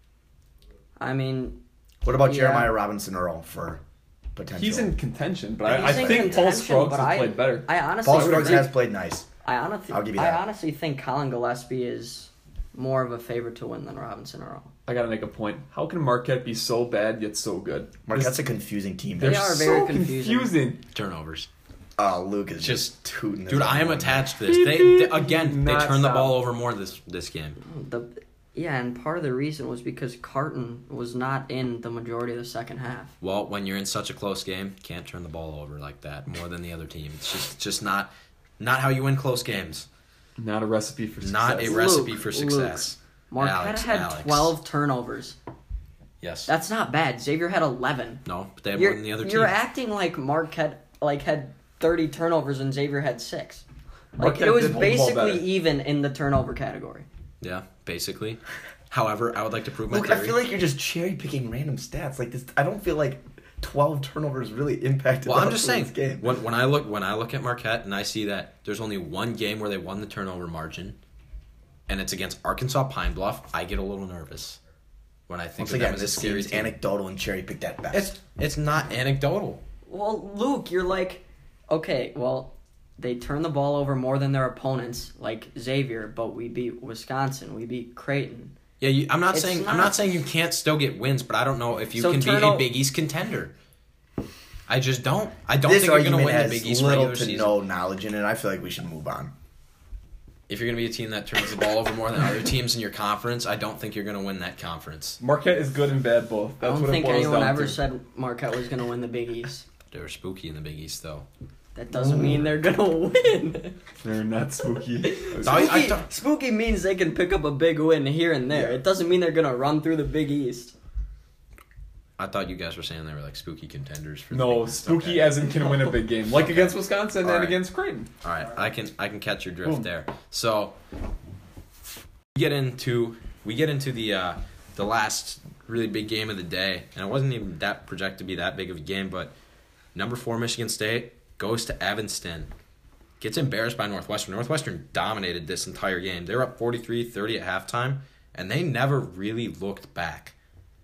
I mean, What about Yeah. Jeremiah Robinson Earl for potential? He's in contention, but I he's in think Paul contention, Scruggs but has played better. I honestly Paul Scruggs think, has played nice. I'll give you that. I honestly think Colin Gillespie is more of a favorite to win than Robinson Earl. I gotta make a point. How can Marquette be so bad yet so good? Marquette's a confusing team. They're They are so very confusing. confusing. Turnovers. Luke is just tooting. Dude, his I am own attached to Beep, this. They beep. again, they Not turned the stop. ball over more this game. Yeah, and part of the reason was because Carton was not in the majority of the second half. Well, when you're in such a close game, can't turn the ball over like that more than the other team. It's just not how you win close games. Not a recipe for success. Not a recipe for Luke. success. Marquette had 12 turnovers. Yes. That's not bad. Xavier had 11. No, but they had more than the other team. You're acting like Marquette had 30 turnovers and Xavier had 6. Marquette It was did hold the ball basically better. even in the turnover category. Yeah, basically. However, I would like to prove my Luke, I theory. feel like you're just cherry picking random stats like this. I don't feel like 12 turnovers really impacted. Well, the I'm just outcome saying. of this game. When I look at Marquette and I see that there's only one game where they won the turnover margin, and it's against Arkansas Pine Bluff, I get a little nervous when I think Once of them again, as a this scary seems team. anecdotal and cherry picked at best. It's not anecdotal. Well, Luke, you're like, okay, well, they turn the ball over more than their opponents, like Xavier, but we beat Wisconsin, we beat Creighton. Yeah, I'm not It's saying I'm not- not saying you can't still get wins, but I don't know if you So can be a Big East contender. I just don't. I don't This think you're going to argument win the has Big East little regular to season. no knowledge in it. I feel like we should move on. If you're going to be a team that turns the ball over more than other teams in your conference, I don't think you're going to win that conference. Marquette is good and bad both. I That's don't what think it boils anyone down ever to. said Marquette was going to win the Big East. They were spooky in the Big East, though. That doesn't mean they're going to win. They're not spooky. Spooky means they can pick up a big win here and there. Yeah. It doesn't mean they're going to run through the Big East. I thought you guys were saying they were like spooky contenders for the No, Big East. spooky Okay. as in can win a big game, like against Wisconsin All and right. against Creighton. All right, I can catch your drift Boom. there. So we get into the last really big game of the day, and it wasn't even that projected to be that big of a game. But number 4 Michigan State goes to Evanston, gets embarrassed by Northwestern. Northwestern dominated this entire game. They were up 43-30 at halftime, and they never really looked back.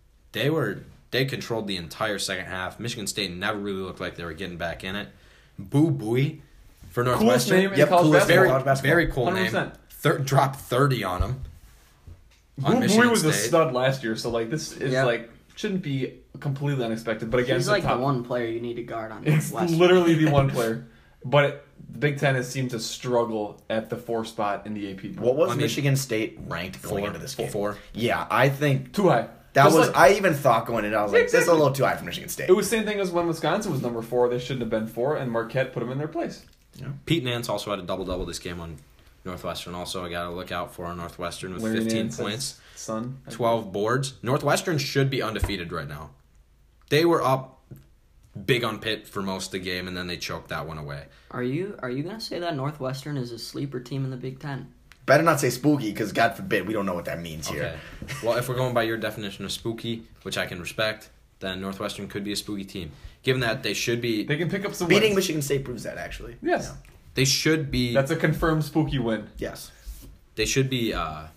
They controlled the entire second half. Michigan State never really looked like they were getting back in it. Boo Buie for Coolest Northwestern. name in Yep, college coolest basketball. college basketball. Very cool 100%. name. Drop 30 on him. On Bowie Michigan was a State. stud last year, so like this is Yep. like shouldn't be completely unexpected. But against He's like the top, the one player you need to guard on. it's West. literally the one player. But the Big Ten has seemed to struggle at the 4 spot in the AP. What was I mean, Michigan State ranked going into this game? 4. Yeah, I think Too high. That Just was like- I even thought going in. I was like, this is a little too high for Michigan State. It was the same thing as when Wisconsin was number 4. They shouldn't have been 4, and Marquette put them in their place. Pete Nance also had a double-double this game on Northwestern. Also, I got to look out for our Northwestern with Larry 15 Nance's points, son. 12 boards. Northwestern should be undefeated right now. They were up big on Pitt for most of the game, and then they choked that one away. Are you gonna say that Northwestern is a sleeper team in the Big Ten? Better not say spooky, because God forbid, we don't know what that means here. Okay. Well, if we're going by your definition of spooky, which I can respect, then Northwestern could be a spooky team. Given that they should be... They can pick up some Beating wins. Michigan State proves that, actually. Yes. Yeah. They should be... That's a confirmed spooky win. Yes. They should be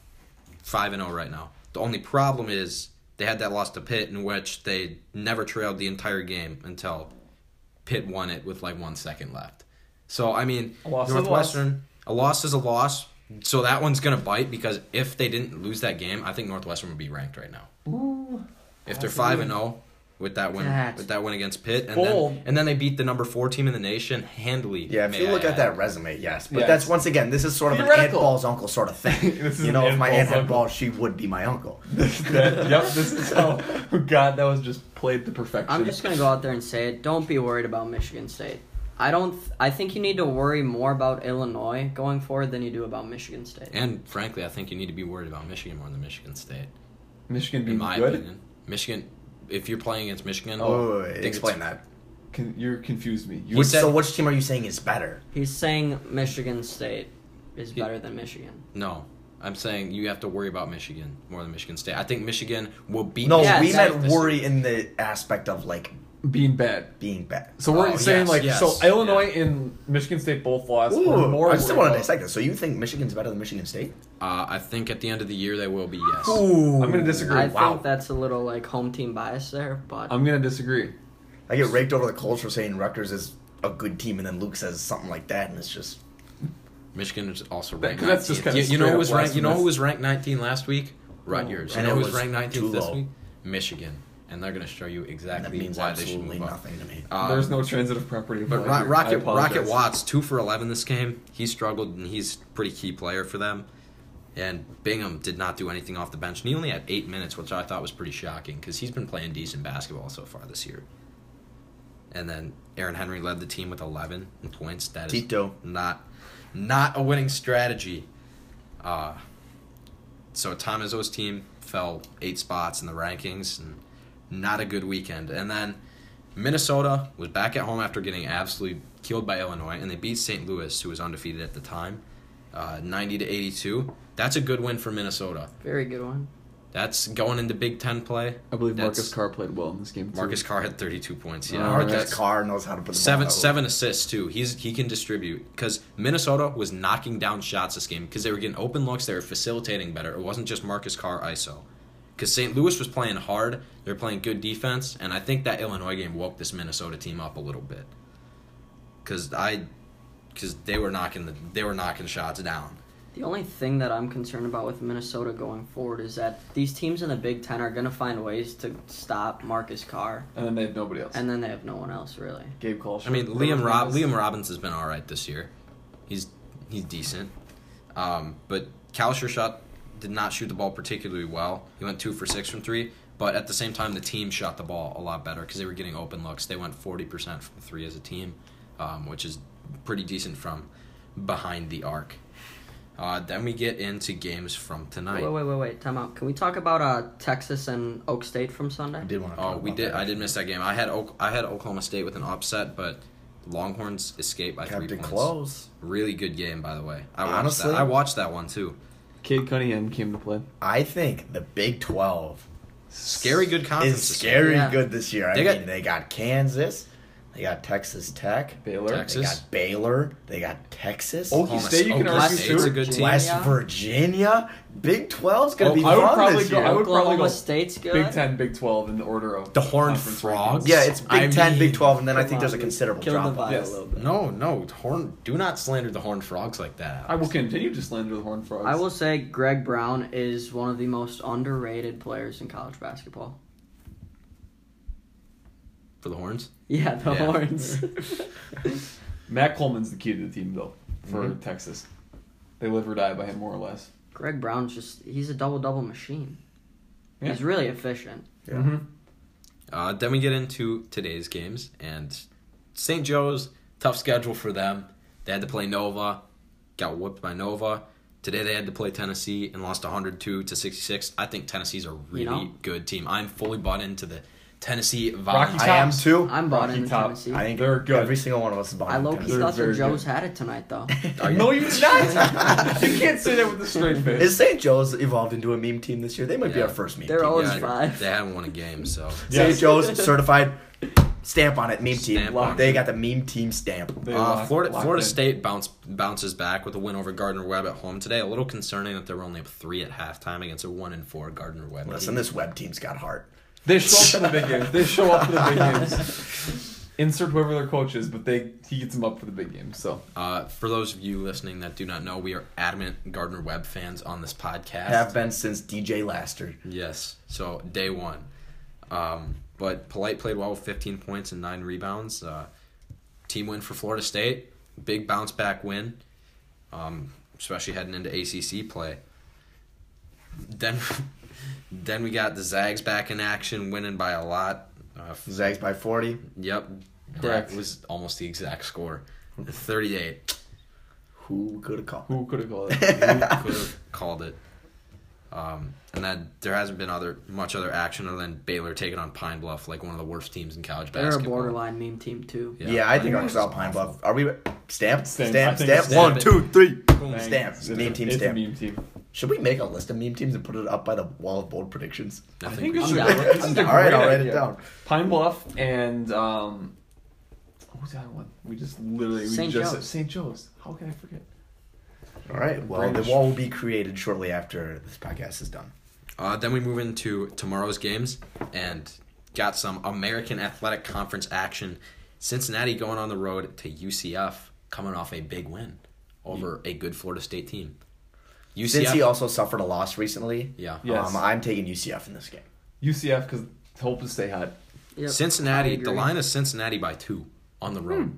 5-0 right now. The only problem is they had that loss to Pitt in which they never trailed the entire game until Pitt won it with like 1 second left. So, I mean, A loss is a Northwestern, a loss is a loss. So that one's going to bite because if they didn't lose that game, I think Northwestern would be ranked right now. Ooh. If they're 5-0 with that win, That's against Pitt, bold. and then they beat the number 4 team in the nation handily. Yeah, if may you look I at add. that resume, yes. But Yes. that's, once again, this is sort of an Aunt Theoretical. Ball's uncle sort of thing. This is You know, an if my Aunt aunt Ball's had uncle. balls, she would be my uncle. Yep, this is how... God, that was just played to perfection. I'm just gonna go out there and say it. Don't be worried about Michigan State. I think you need to worry more about Illinois going forward than you do about Michigan State. And frankly, I think you need to be worried about Michigan more than Michigan State. Michigan In being my good? opinion, Michigan. If you're playing against Michigan, Oh, think explain it's- that. You're confused me. You He said- So which team are you saying is better? He's saying Michigan State is better than Michigan. No, I'm saying you have to worry about Michigan more than Michigan State. I think Michigan will beat. No, Yeah, we Michigan meant State this worry year. in the aspect of, like, being bad. being bad. So we're Oh, saying yes, so yes, Illinois yeah. and Michigan State both lost. Ooh, We're more I still worried want to about- dissect this. So you think Michigan's better than Michigan State? I think at the end of the year they will be. Yes. Ooh. I'm gonna disagree. I Wow. think that's a little like home team bias there, but I'm gonna disagree. I get raked over the coals for saying Rutgers is a good team, and then Luke says something like that, and it's just... Michigan is also That- ranked. 'cause that's just 19th. kinda You know straight who up was ranked? You know who blasphemous. was ranked 19 last week? Rutgers. And you know it who was was ranked 19th too this low. week? Michigan. And they're going to show you That exactly means why they should absolutely move up. nothing to me. There's no transitive property. But applied here. I Rocket apologize. Watts 2 for 11 this game. He struggled and he's a pretty key player for them. And Bingham did not do anything off the bench. And he only had 8 minutes, which I thought was pretty shocking because he's been playing decent basketball so far this year. And then Aaron Henry led the team with 11 points. That is Tito. not a winning strategy. So Tom Izzo's team fell 8 spots in the rankings, and not a good weekend. And then Minnesota was back at home after getting absolutely killed by Illinois, and they beat St. Louis, who was undefeated at the time, 90-82. That's a good win for Minnesota. very good one. That's going into Big Ten play. I believe That's- Marcus Carr played well in this game too. Marcus Carr had 32 points. Yeah, All but right. Marcus that's Carr knows how to put the seven ball out. seven assists too. He can distribute because Minnesota was knocking down shots this game because they were getting open looks. They were facilitating better. It wasn't just Marcus Carr ISO. Because St. Louis was playing hard. They were playing good defense, and I think that Illinois game woke this Minnesota team up a little bit. Because they were knocking shots down. The only thing that I'm concerned about with Minnesota going forward is that these teams in the Big Ten are going to find ways to stop Marcus Carr, And then they have nobody else. and then they have no one else really. Gabe Colshaw. I mean, whatever his name is. Liam Robbins has been all right this year. He's decent, but Cal Sure did not shoot the ball particularly well. He went 2 for 6 from 3, but at the same time, the team shot the ball a lot better because they were getting open looks. They went 40% from 3 as a team, which is pretty decent from behind the arc. Then we get into games from tonight. Wait, time out. Can we talk about Texas and Oak State from Sunday? I did want to talk Oh, we about did. that. I did miss that game. I had Oklahoma State with an upset, but Longhorns escaped by 3 Kept it points. close. Really good game, by the way. Honestly? I watched that one too. Cade Cunningham came to play. I think the Big 12 Scary good conference. is this year. scary Yeah. good this year. They They got Kansas, they got Texas Tech, Baylor. Texas. they got Baylor, they got Texas, Oklahoma State, you can Oklahoma argue State's too. a good team. West Virginia. Big 12's going to be I would fun probably this go- year. I would probably Oklahoma go State's good. Big 10, Big 12 in the order of The Horned conference Frogs? rankings. Yeah, it's Big I 10, mean, Big 12, and then I Come think there's a on, considerable kill the drop vibe off. Yes. a little bit. No, do not slander the Horned Frogs like that. I will continue to slander the Horned Frogs. I will say Greg Brown is one of the most underrated players in college basketball. For the Horns? Yeah, the Yeah. Horns. Matt Coleman's the key to the team, though, for Mhm. Texas. They live or die by him, more or less. Greg Brown's he's a double-double machine. Yeah. He's really efficient. Yeah. Mm-hmm. Then we get into today's games, and St. Joe's, tough schedule for them. They had to play Nova, got whooped by Nova. Today they had to play Tennessee and lost 102-66. I think Tennessee's a really good team. I'm fully bought into the Tennessee Rocky Vols. I am Tops. too. I'm bought Rocky into Top. Tennessee. I think They're good. every single one of us is bought I into low-key Tennessee. thought very the Joes good. had it tonight, though. No, you did not. You can't say that with a straight face. Is St. Joe's evolved into a meme team this year? They might be Yeah. our first meme They're team. always Yeah, five. they haven't won a game, so St. Joe's certified stamp on it, meme Stamp team. on They it. got the meme team stamp. They locked Florida in. State bounces back with a win over Gardner Webb at home today. A little concerning that they were only up 3 at halftime against a 1-4 Gardner Webb Listen, team. this web team's got heart. They show up for the big games. They show up for the big games. Insert whoever their coach is, but he gets them up for the big games. So For those of you listening that do not know, we are adamant Gardner Webb fans on this podcast. Have been since DJ Laster. Yes, so day one. But Polite played well with 15 points and 9 rebounds. Team win for Florida State. Big bounce back win, especially heading into ACC play. Then we got the Zags back in action, winning by a lot. Zags by 40. Yep, Correct. that was almost the exact score. 38. Who could have called? who could have called it? Who could have called it? And then there hasn't been much other action other than Baylor taking on Pine Bluff, like one of the worst teams in college They're a basketball. borderline meme team, too. Yeah, I think Pine Arkansas Bluff's Pine awful. Bluff. Are we stamped? Stamp. Stamp. I think Stamp. stamp 1, it. 2, 3. Boom. Thanks. Stamp. It's Meme team it's stamp. a meme team. Should we make a list of meme teams and put it up by the wall of bold predictions? I I think think we we should. should. I'm down. This is a All right, great I'll write it idea. down. Pine Bluff and what was the other one? We just literally St. just Joe's. St. Joe's. How can I forget? All right. Well, the wall will be created shortly after this podcast is done. Then we move into tomorrow's games and got some American Athletic Conference action. Cincinnati going on the road to UCF, coming off a big win over a good Florida State team. Since UCF, he also suffered a loss recently, yeah. Yes. I'm taking UCF in this game. UCF because hope to stay hot. Yep, I Cincinnati, agree. the line is Cincinnati by 2 on the road.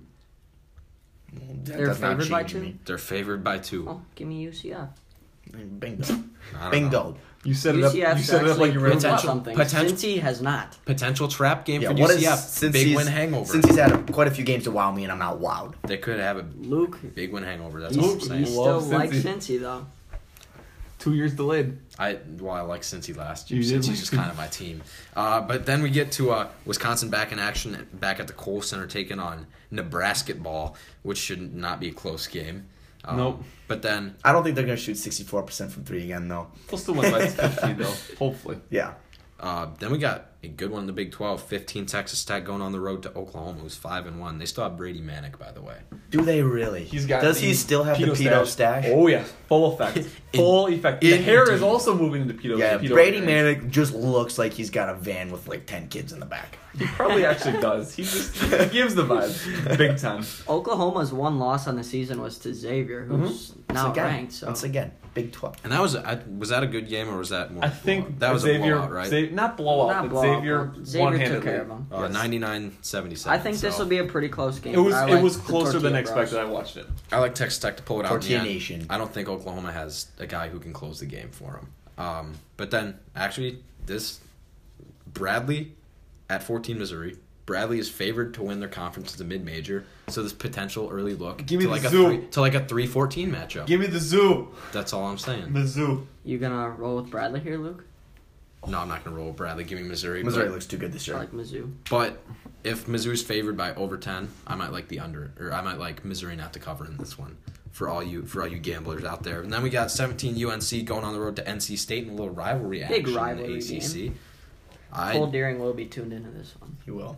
That They're does not favored by change 2? me. They're favored by 2. Oh, give me UCF. Bingo. I don't know. Bingo. You set it up. UCF's You set it up like you were actually in proved something. potential- Cincy has not. Potential trap game Yeah, for what is UCF. since Big he's- win hangover. Since he's had quite a few games to wow me and I'm not wowed. They could have a Luke, big win hangover. That's he's, all I'm he saying. still Love likes Cincy. Cincy, though. 2 years delayed. I like Cincy last year. You did Cincy's like just Cincy. kind of my team. But then we get to Wisconsin back in action, back at the Kohl Center, taking on Nebraska ball, which should not be a close game. Nope. But then I don't think they're going to shoot 64% from 3 again, though. They'll still win by 15 though. Hopefully. Yeah. then we got a good one in the Big 12. 15 Texas Tech going on the road to Oklahoma, who's 5-1. They still have Brady Manick, by the way. Do they really? He's got. Does the he still have the pedo pedo stash? Oh yeah, full effect. Full effect. The hair is Indeed. also moving into pedo. Yeah, pedo Brady area. Manick just looks like he's got a van with like 10 kids in the back. He probably actually does. He gives the vibe, big time. Oklahoma's one loss on the season was to Xavier, who's now Once again, ranked. So once again, Big 12. And that was that a good game, or was that more? I think that was Xavier, a blowout, right? not blowout, Not but blowout, Xavier but Xavier one-handedly. took care of him. Yes. 99-77. I think this so will be a pretty close game. It was I it like was the closer than Tortilla expected. Bros. I watched it. I like Texas Tech to pull it out. in Tortilla the end. Nation. I don't think Oklahoma has a guy who can close the game for him. But then, actually, this Bradley at 14 Missouri. Bradley is favored to win their conference as a mid-major, so this potential early look Give me to the like zoo. to like a 3-14 matchup. Give me the zoo. That's all I'm saying. The zoo. You gonna roll with Bradley here, Luke? No, I'm not gonna roll with Bradley. Give me Missouri. Missouri looks too good this I year. like Mizzou. But if Mizzou's favored by over 10, I might like the under, or I might like Missouri not to cover in this one. For all you gamblers out there. And then we got 17 UNC going on the road to NC State in a little rivalry action Big rivalry in the ACC. game. I Cole Deering will be tuned into this one. You will.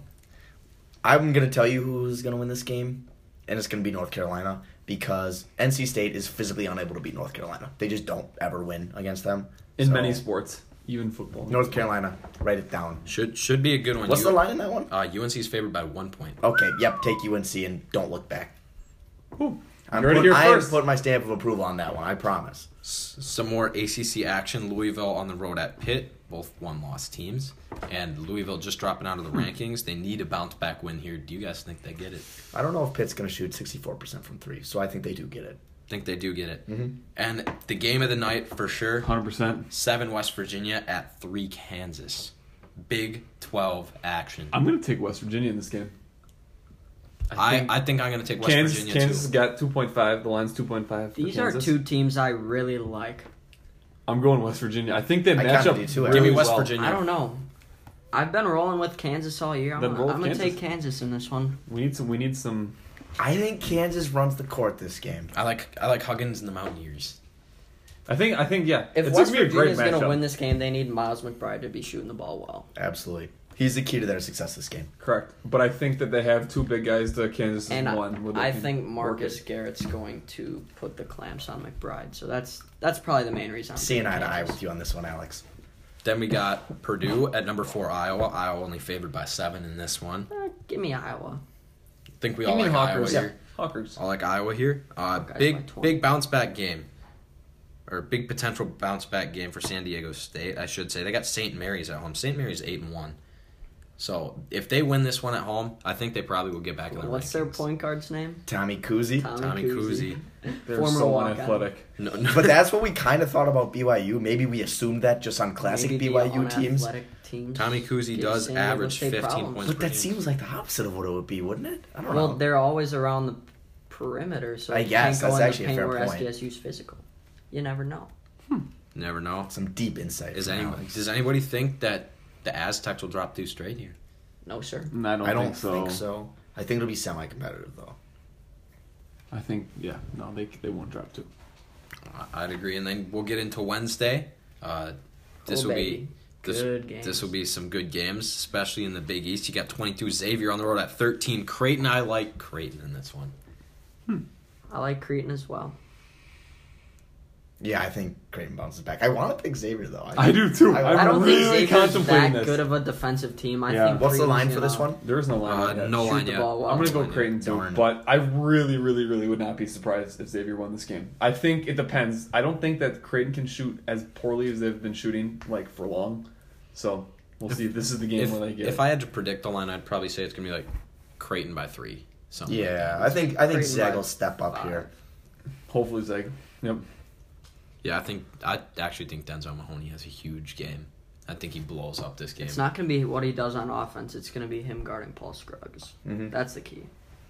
I'm going to tell you who's going to win this game, and it's going to be North Carolina, because NC State is physically unable to beat North Carolina. They just don't ever win against them. In So, many sports, even football. North Carolina, write it down. should be a good one. What's the line in that one? UNC's favored by 1 point. Okay, yep, take UNC and don't look back. Ooh. I'm You heard it here I am first. putting my stamp of approval on that one, I promise. Some more ACC action. Louisville on the road at Pitt. Both one-loss teams. And Louisville just dropping out of the rankings. They need a bounce-back win here. Do you guys think they get it? I don't know if Pitt's going to shoot 64% from 3, so I think they do get it. Think they do get it. Mhm. And the game of the night for sure. 100%. 7 West Virginia at 3 Kansas. Big 12 action. I'm going to take West Virginia in this game. I think I'm going to take West Virginia Kansas too. got 2.5. The line's 2.5. for These are Kansas. two teams I really like. I'm going West Virginia. I think they I match kinda up do too, really Give me West well. Virginia. I don't know. I've been rolling with Kansas all year. I'm Then roll with gonna take Kansas. Kansas in this one. We need some. I think Kansas runs the court this game. I like Huggins and the Mountaineers. I think yeah. If it's West gonna be a great Virginia's gonna matchup. win this game, they need Miles McBride to be shooting the ball well. Absolutely. He's the key to their success this game. Correct. But I think that they have two big guys to Kansas And one. where they I can think work Marcus it. Garrett's going to put the clamps on McBride. So that's probably the main reason. I'm Seeing picking eye to eye Kansas. with you on this one, Alex. Then we got Purdue at number 4 Iowa. Iowa only favored by 7 in this one. Give me Iowa. I think we Give all me like Iowa Hawkers. here. Hawkers. I like Iowa here. Hawkeyes by Big 20. bounce back game. Or big potential bounce back game for San Diego State, I should say. They got St. Mary's at home. St. Mary's 8-1. So if they win this one at home, I think they probably will get back in the What's rankings. their point guard's name? Tommy Kuzi. Tommy Kuzi. They're Former so walkout. unathletic. No. But that's what we kind of thought about BYU. Maybe we assumed that just on classic Maybe the BYU teams. unathletic teams. Tommy Kuzi give does San Diego average State 15 problems. points But per that game. seems like the opposite of what it would be, wouldn't it? I don't Well, know. they're always around the perimeter, so I you guess, can't go that's in the actually a paint fair where point. SDSU's physical. You never know. Never know. Some deep insight. Does from Alex. does anybody think that the Aztecs will drop 2 straight here? No, sir. I I don't so. think so. I think it'll be semi-competitive though. I think no, they won't drop two. I'd agree. And then we'll get into Wednesday. This Oh, will baby. be this, Good games. This will be some good games, especially in the Big East. You got 22 Xavier on the road at 13. Creighton, I like Creighton in this one. I like Creighton as well. Yeah, I think Creighton bounces back. I want to pick Xavier though. I do too. I I don't really think Xavier's contemplating that this. good of a defensive team. I Yeah. think What's the Creighton's line for this gonna one? There is no line. yet. No shoot line the yet. ball well. I'm gonna go Darn. Creighton too, Darn. but I really would not be surprised if Xavier won this game. I think it depends. I don't think that Creighton can shoot as poorly as they've been shooting like for long. So we'll see. This is the game where they get. If I had to predict the line, I'd probably say it's gonna be like Creighton by 3. Something like Yeah, that. I think Creighton Zag by will step up 5. here. Hopefully Zag. Yep. Yeah, I actually think Denzel Mahoney has a huge game. I think he blows up this game. It's not going to be what he does on offense. It's going to be him guarding Paul Scruggs. Mhm. That's the key.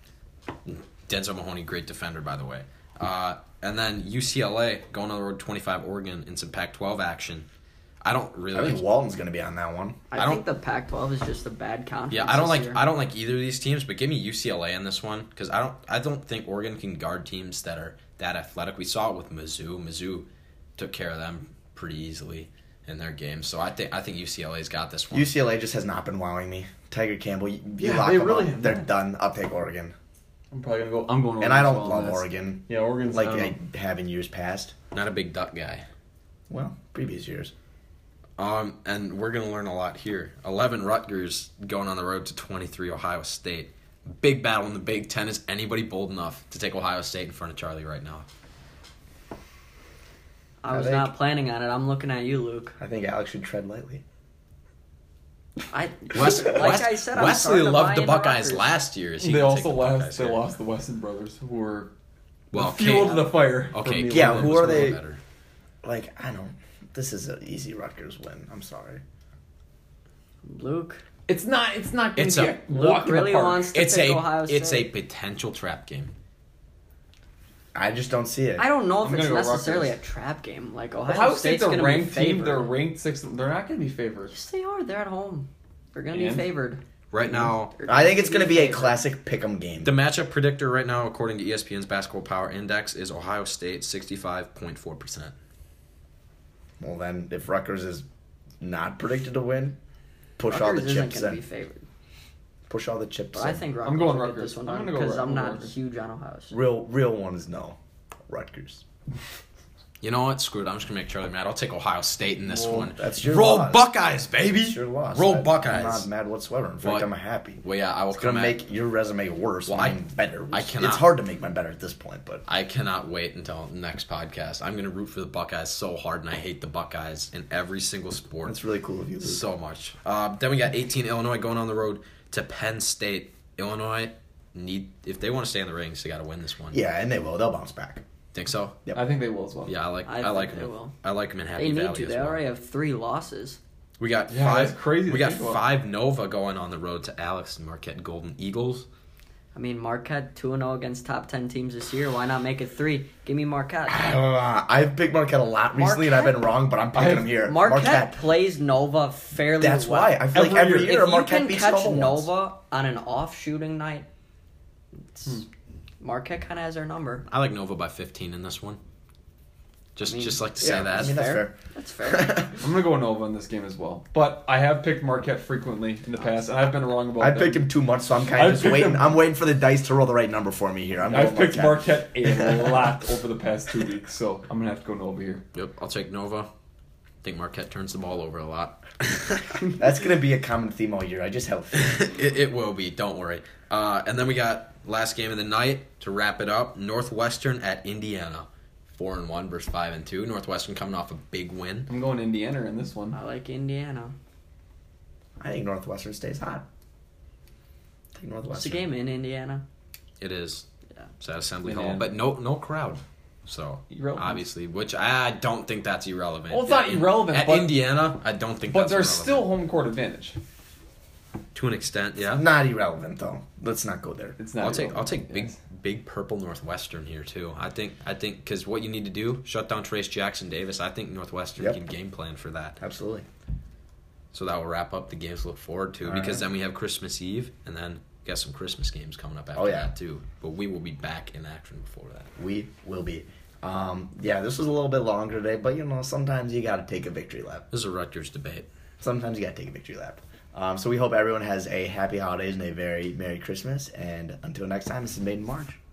Denzel Mahoney, great defender, by the way. And then UCLA going on the road, 25 Oregon in some Pac-12 action. I don't really. I think Walton's going to be on that one. I I don't- think the Pac-12 is just a bad conference. Yeah, I don't this like year. I don't like either of these teams, but give me UCLA in this one because I don't think Oregon can guard teams that are that athletic. We saw it with Mizzou. Mizzou took care of them pretty easily in their game, so I think UCLA's got this one. UCLA just has not been wowing me. Tiger Campbell, you Yeah, lock they them really up, they're have. done. I'll take Oregon. I'm probably gonna go. I'm going. And I Oregon don't as well on love this. Oregon Yeah, Oregon's like I don't I know. have in years past. Not a big duck guy. Well, previous years. And we're gonna learn a lot here. 11 Rutgers going on the road to 23 Ohio State. Big battle in the Big Ten. Is anybody bold enough to take Ohio State in front of Charlie right now? I was I not think- planning on it. I'm looking at you, Luke. I think Alex should tread lightly. I I said, I'm Wesley starting to buy loved the into Buckeyes Rutgers. last year. Is he They gonna also take the Buckeyes they here? lost the Weston brothers, who were Well, fuel Kate- to the fire. for Okay, me. Yeah, Caitlin who was are a little they? better. Like, I don't. This is an easy Rutgers win. I'm sorry. Luke. It's not. It's not. Gonna It's be a- Luke walk in the really park. wants to It's pick a Ohio State. it's a potential trap game. I just don't see it. I don't know if I'm it's gonna go necessarily Rutgers. a trap game. Like Ohio State's State's a going to be ranked team. favored. They're ranked 6th. They're not going to be favored. Yes, they are. They're at home. They're going to be And? favored. Right now, They're I think it's going to be a favored. classic pick'em game. the matchup predictor right now, according to ESPN's Basketball Power Index, is Ohio State 65.4%. Well, then, if Rutgers is not predicted to win, push all Rutgers the isn't chips going to be in. favored. Push all the chips But I in. think Rutgers I'm going will get Rutgers. this one I'm done gonna go because I'm not Rutgers. huge on Ohio State. Real ones, no. Rutgers. You know what? Screw it. I'm just gonna make Charlie mad. I'll take Ohio State in this Well, one. that's your Roll loss. Buckeyes, baby. It's your loss. Roll I'm Buckeyes. not mad whatsoever. In fact, Well, I'm happy. Well, yeah, I will It's going come to at- make your resume worse, Well, mine better. I cannot- It's hard to make mine better at this point, but I cannot wait until next podcast. I'm gonna root for the Buckeyes so hard, and I hate the Buckeyes in every single sport. it's really cool of you. Luke. So much. Then we got 18 Illinois going on the road to Penn State. Illinois if they want to stay in the rings, they got to win this one. Yeah, and they will. They'll bounce back. Think so? Yep. I think they will as well. Yeah, I think like they them. will. I like them in Happy They need Valley to. as They well. already have 3 losses. We got Yeah, that's five. crazy to We got think about. 5 Nova going on the road to Alex and Marquette Golden Eagles. I mean, Marquette 2-0 against top 10 teams this year. Why not make it 3? Give me Marquette. I've picked Marquette a lot recently, and I've been wrong, but I'm picking them here. Marquette plays Nova fairly That's well. why. I feel like every year If you Marquette can beats catch Nova once. Nova on an off shooting night, Marquette kind of has their number. I like Nova by 15 in this one. Just like to say Yeah, that. I mean, that's fair. That's fair. I'm gonna go Nova in this game as well. But I have picked Marquette frequently in the past, and I've been wrong about I them. picked him too much, so I'm kind I've of just picked waiting. him- I'm waiting for the dice to roll the right number for me here. I've picked Marquette a lot over the past 2 weeks, so I'm gonna have to go Nova here. Yep, I'll take Nova. I think Marquette turns the ball over a lot. That's gonna be a common theme all year. I just have. It will be. Don't worry. And then we got last game of the night to wrap it up. Northwestern at Indiana. 4-1 versus 5-2. Northwestern coming off a big win. I'm going Indiana in this one. I like Indiana. I think Northwestern stays hot. I think Northwestern. It's a game in Indiana. It is. Yeah. It's at Assembly Indiana. Hall, but no crowd. So Irrelevant. obviously, which I don't think that's irrelevant. Well, it's not irrelevant, At but- Indiana, I don't think. But that's there's irrelevant. still home court advantage. to an extent. Yeah. Not irrelevant though. Let's not go there. It's not. I'll take irrelevant. big Yes. big purple Northwestern here too. I think because what you need to do, shut down Trace Jackson Davis. I think Northwestern Yep. can game plan for that. Absolutely. So that will wrap up the games to look forward to, All because right. then we have Christmas Eve, and then we got some Christmas games coming up after Oh, yeah. that too. But we will be back in action before that. We will be. Yeah, this was a little bit longer today, but sometimes you got to take a victory lap. This is a Rutgers debate. Sometimes you got to take a victory lap. So we hope everyone has a happy holidays and a very Merry Christmas. And until next time, this is Made in March.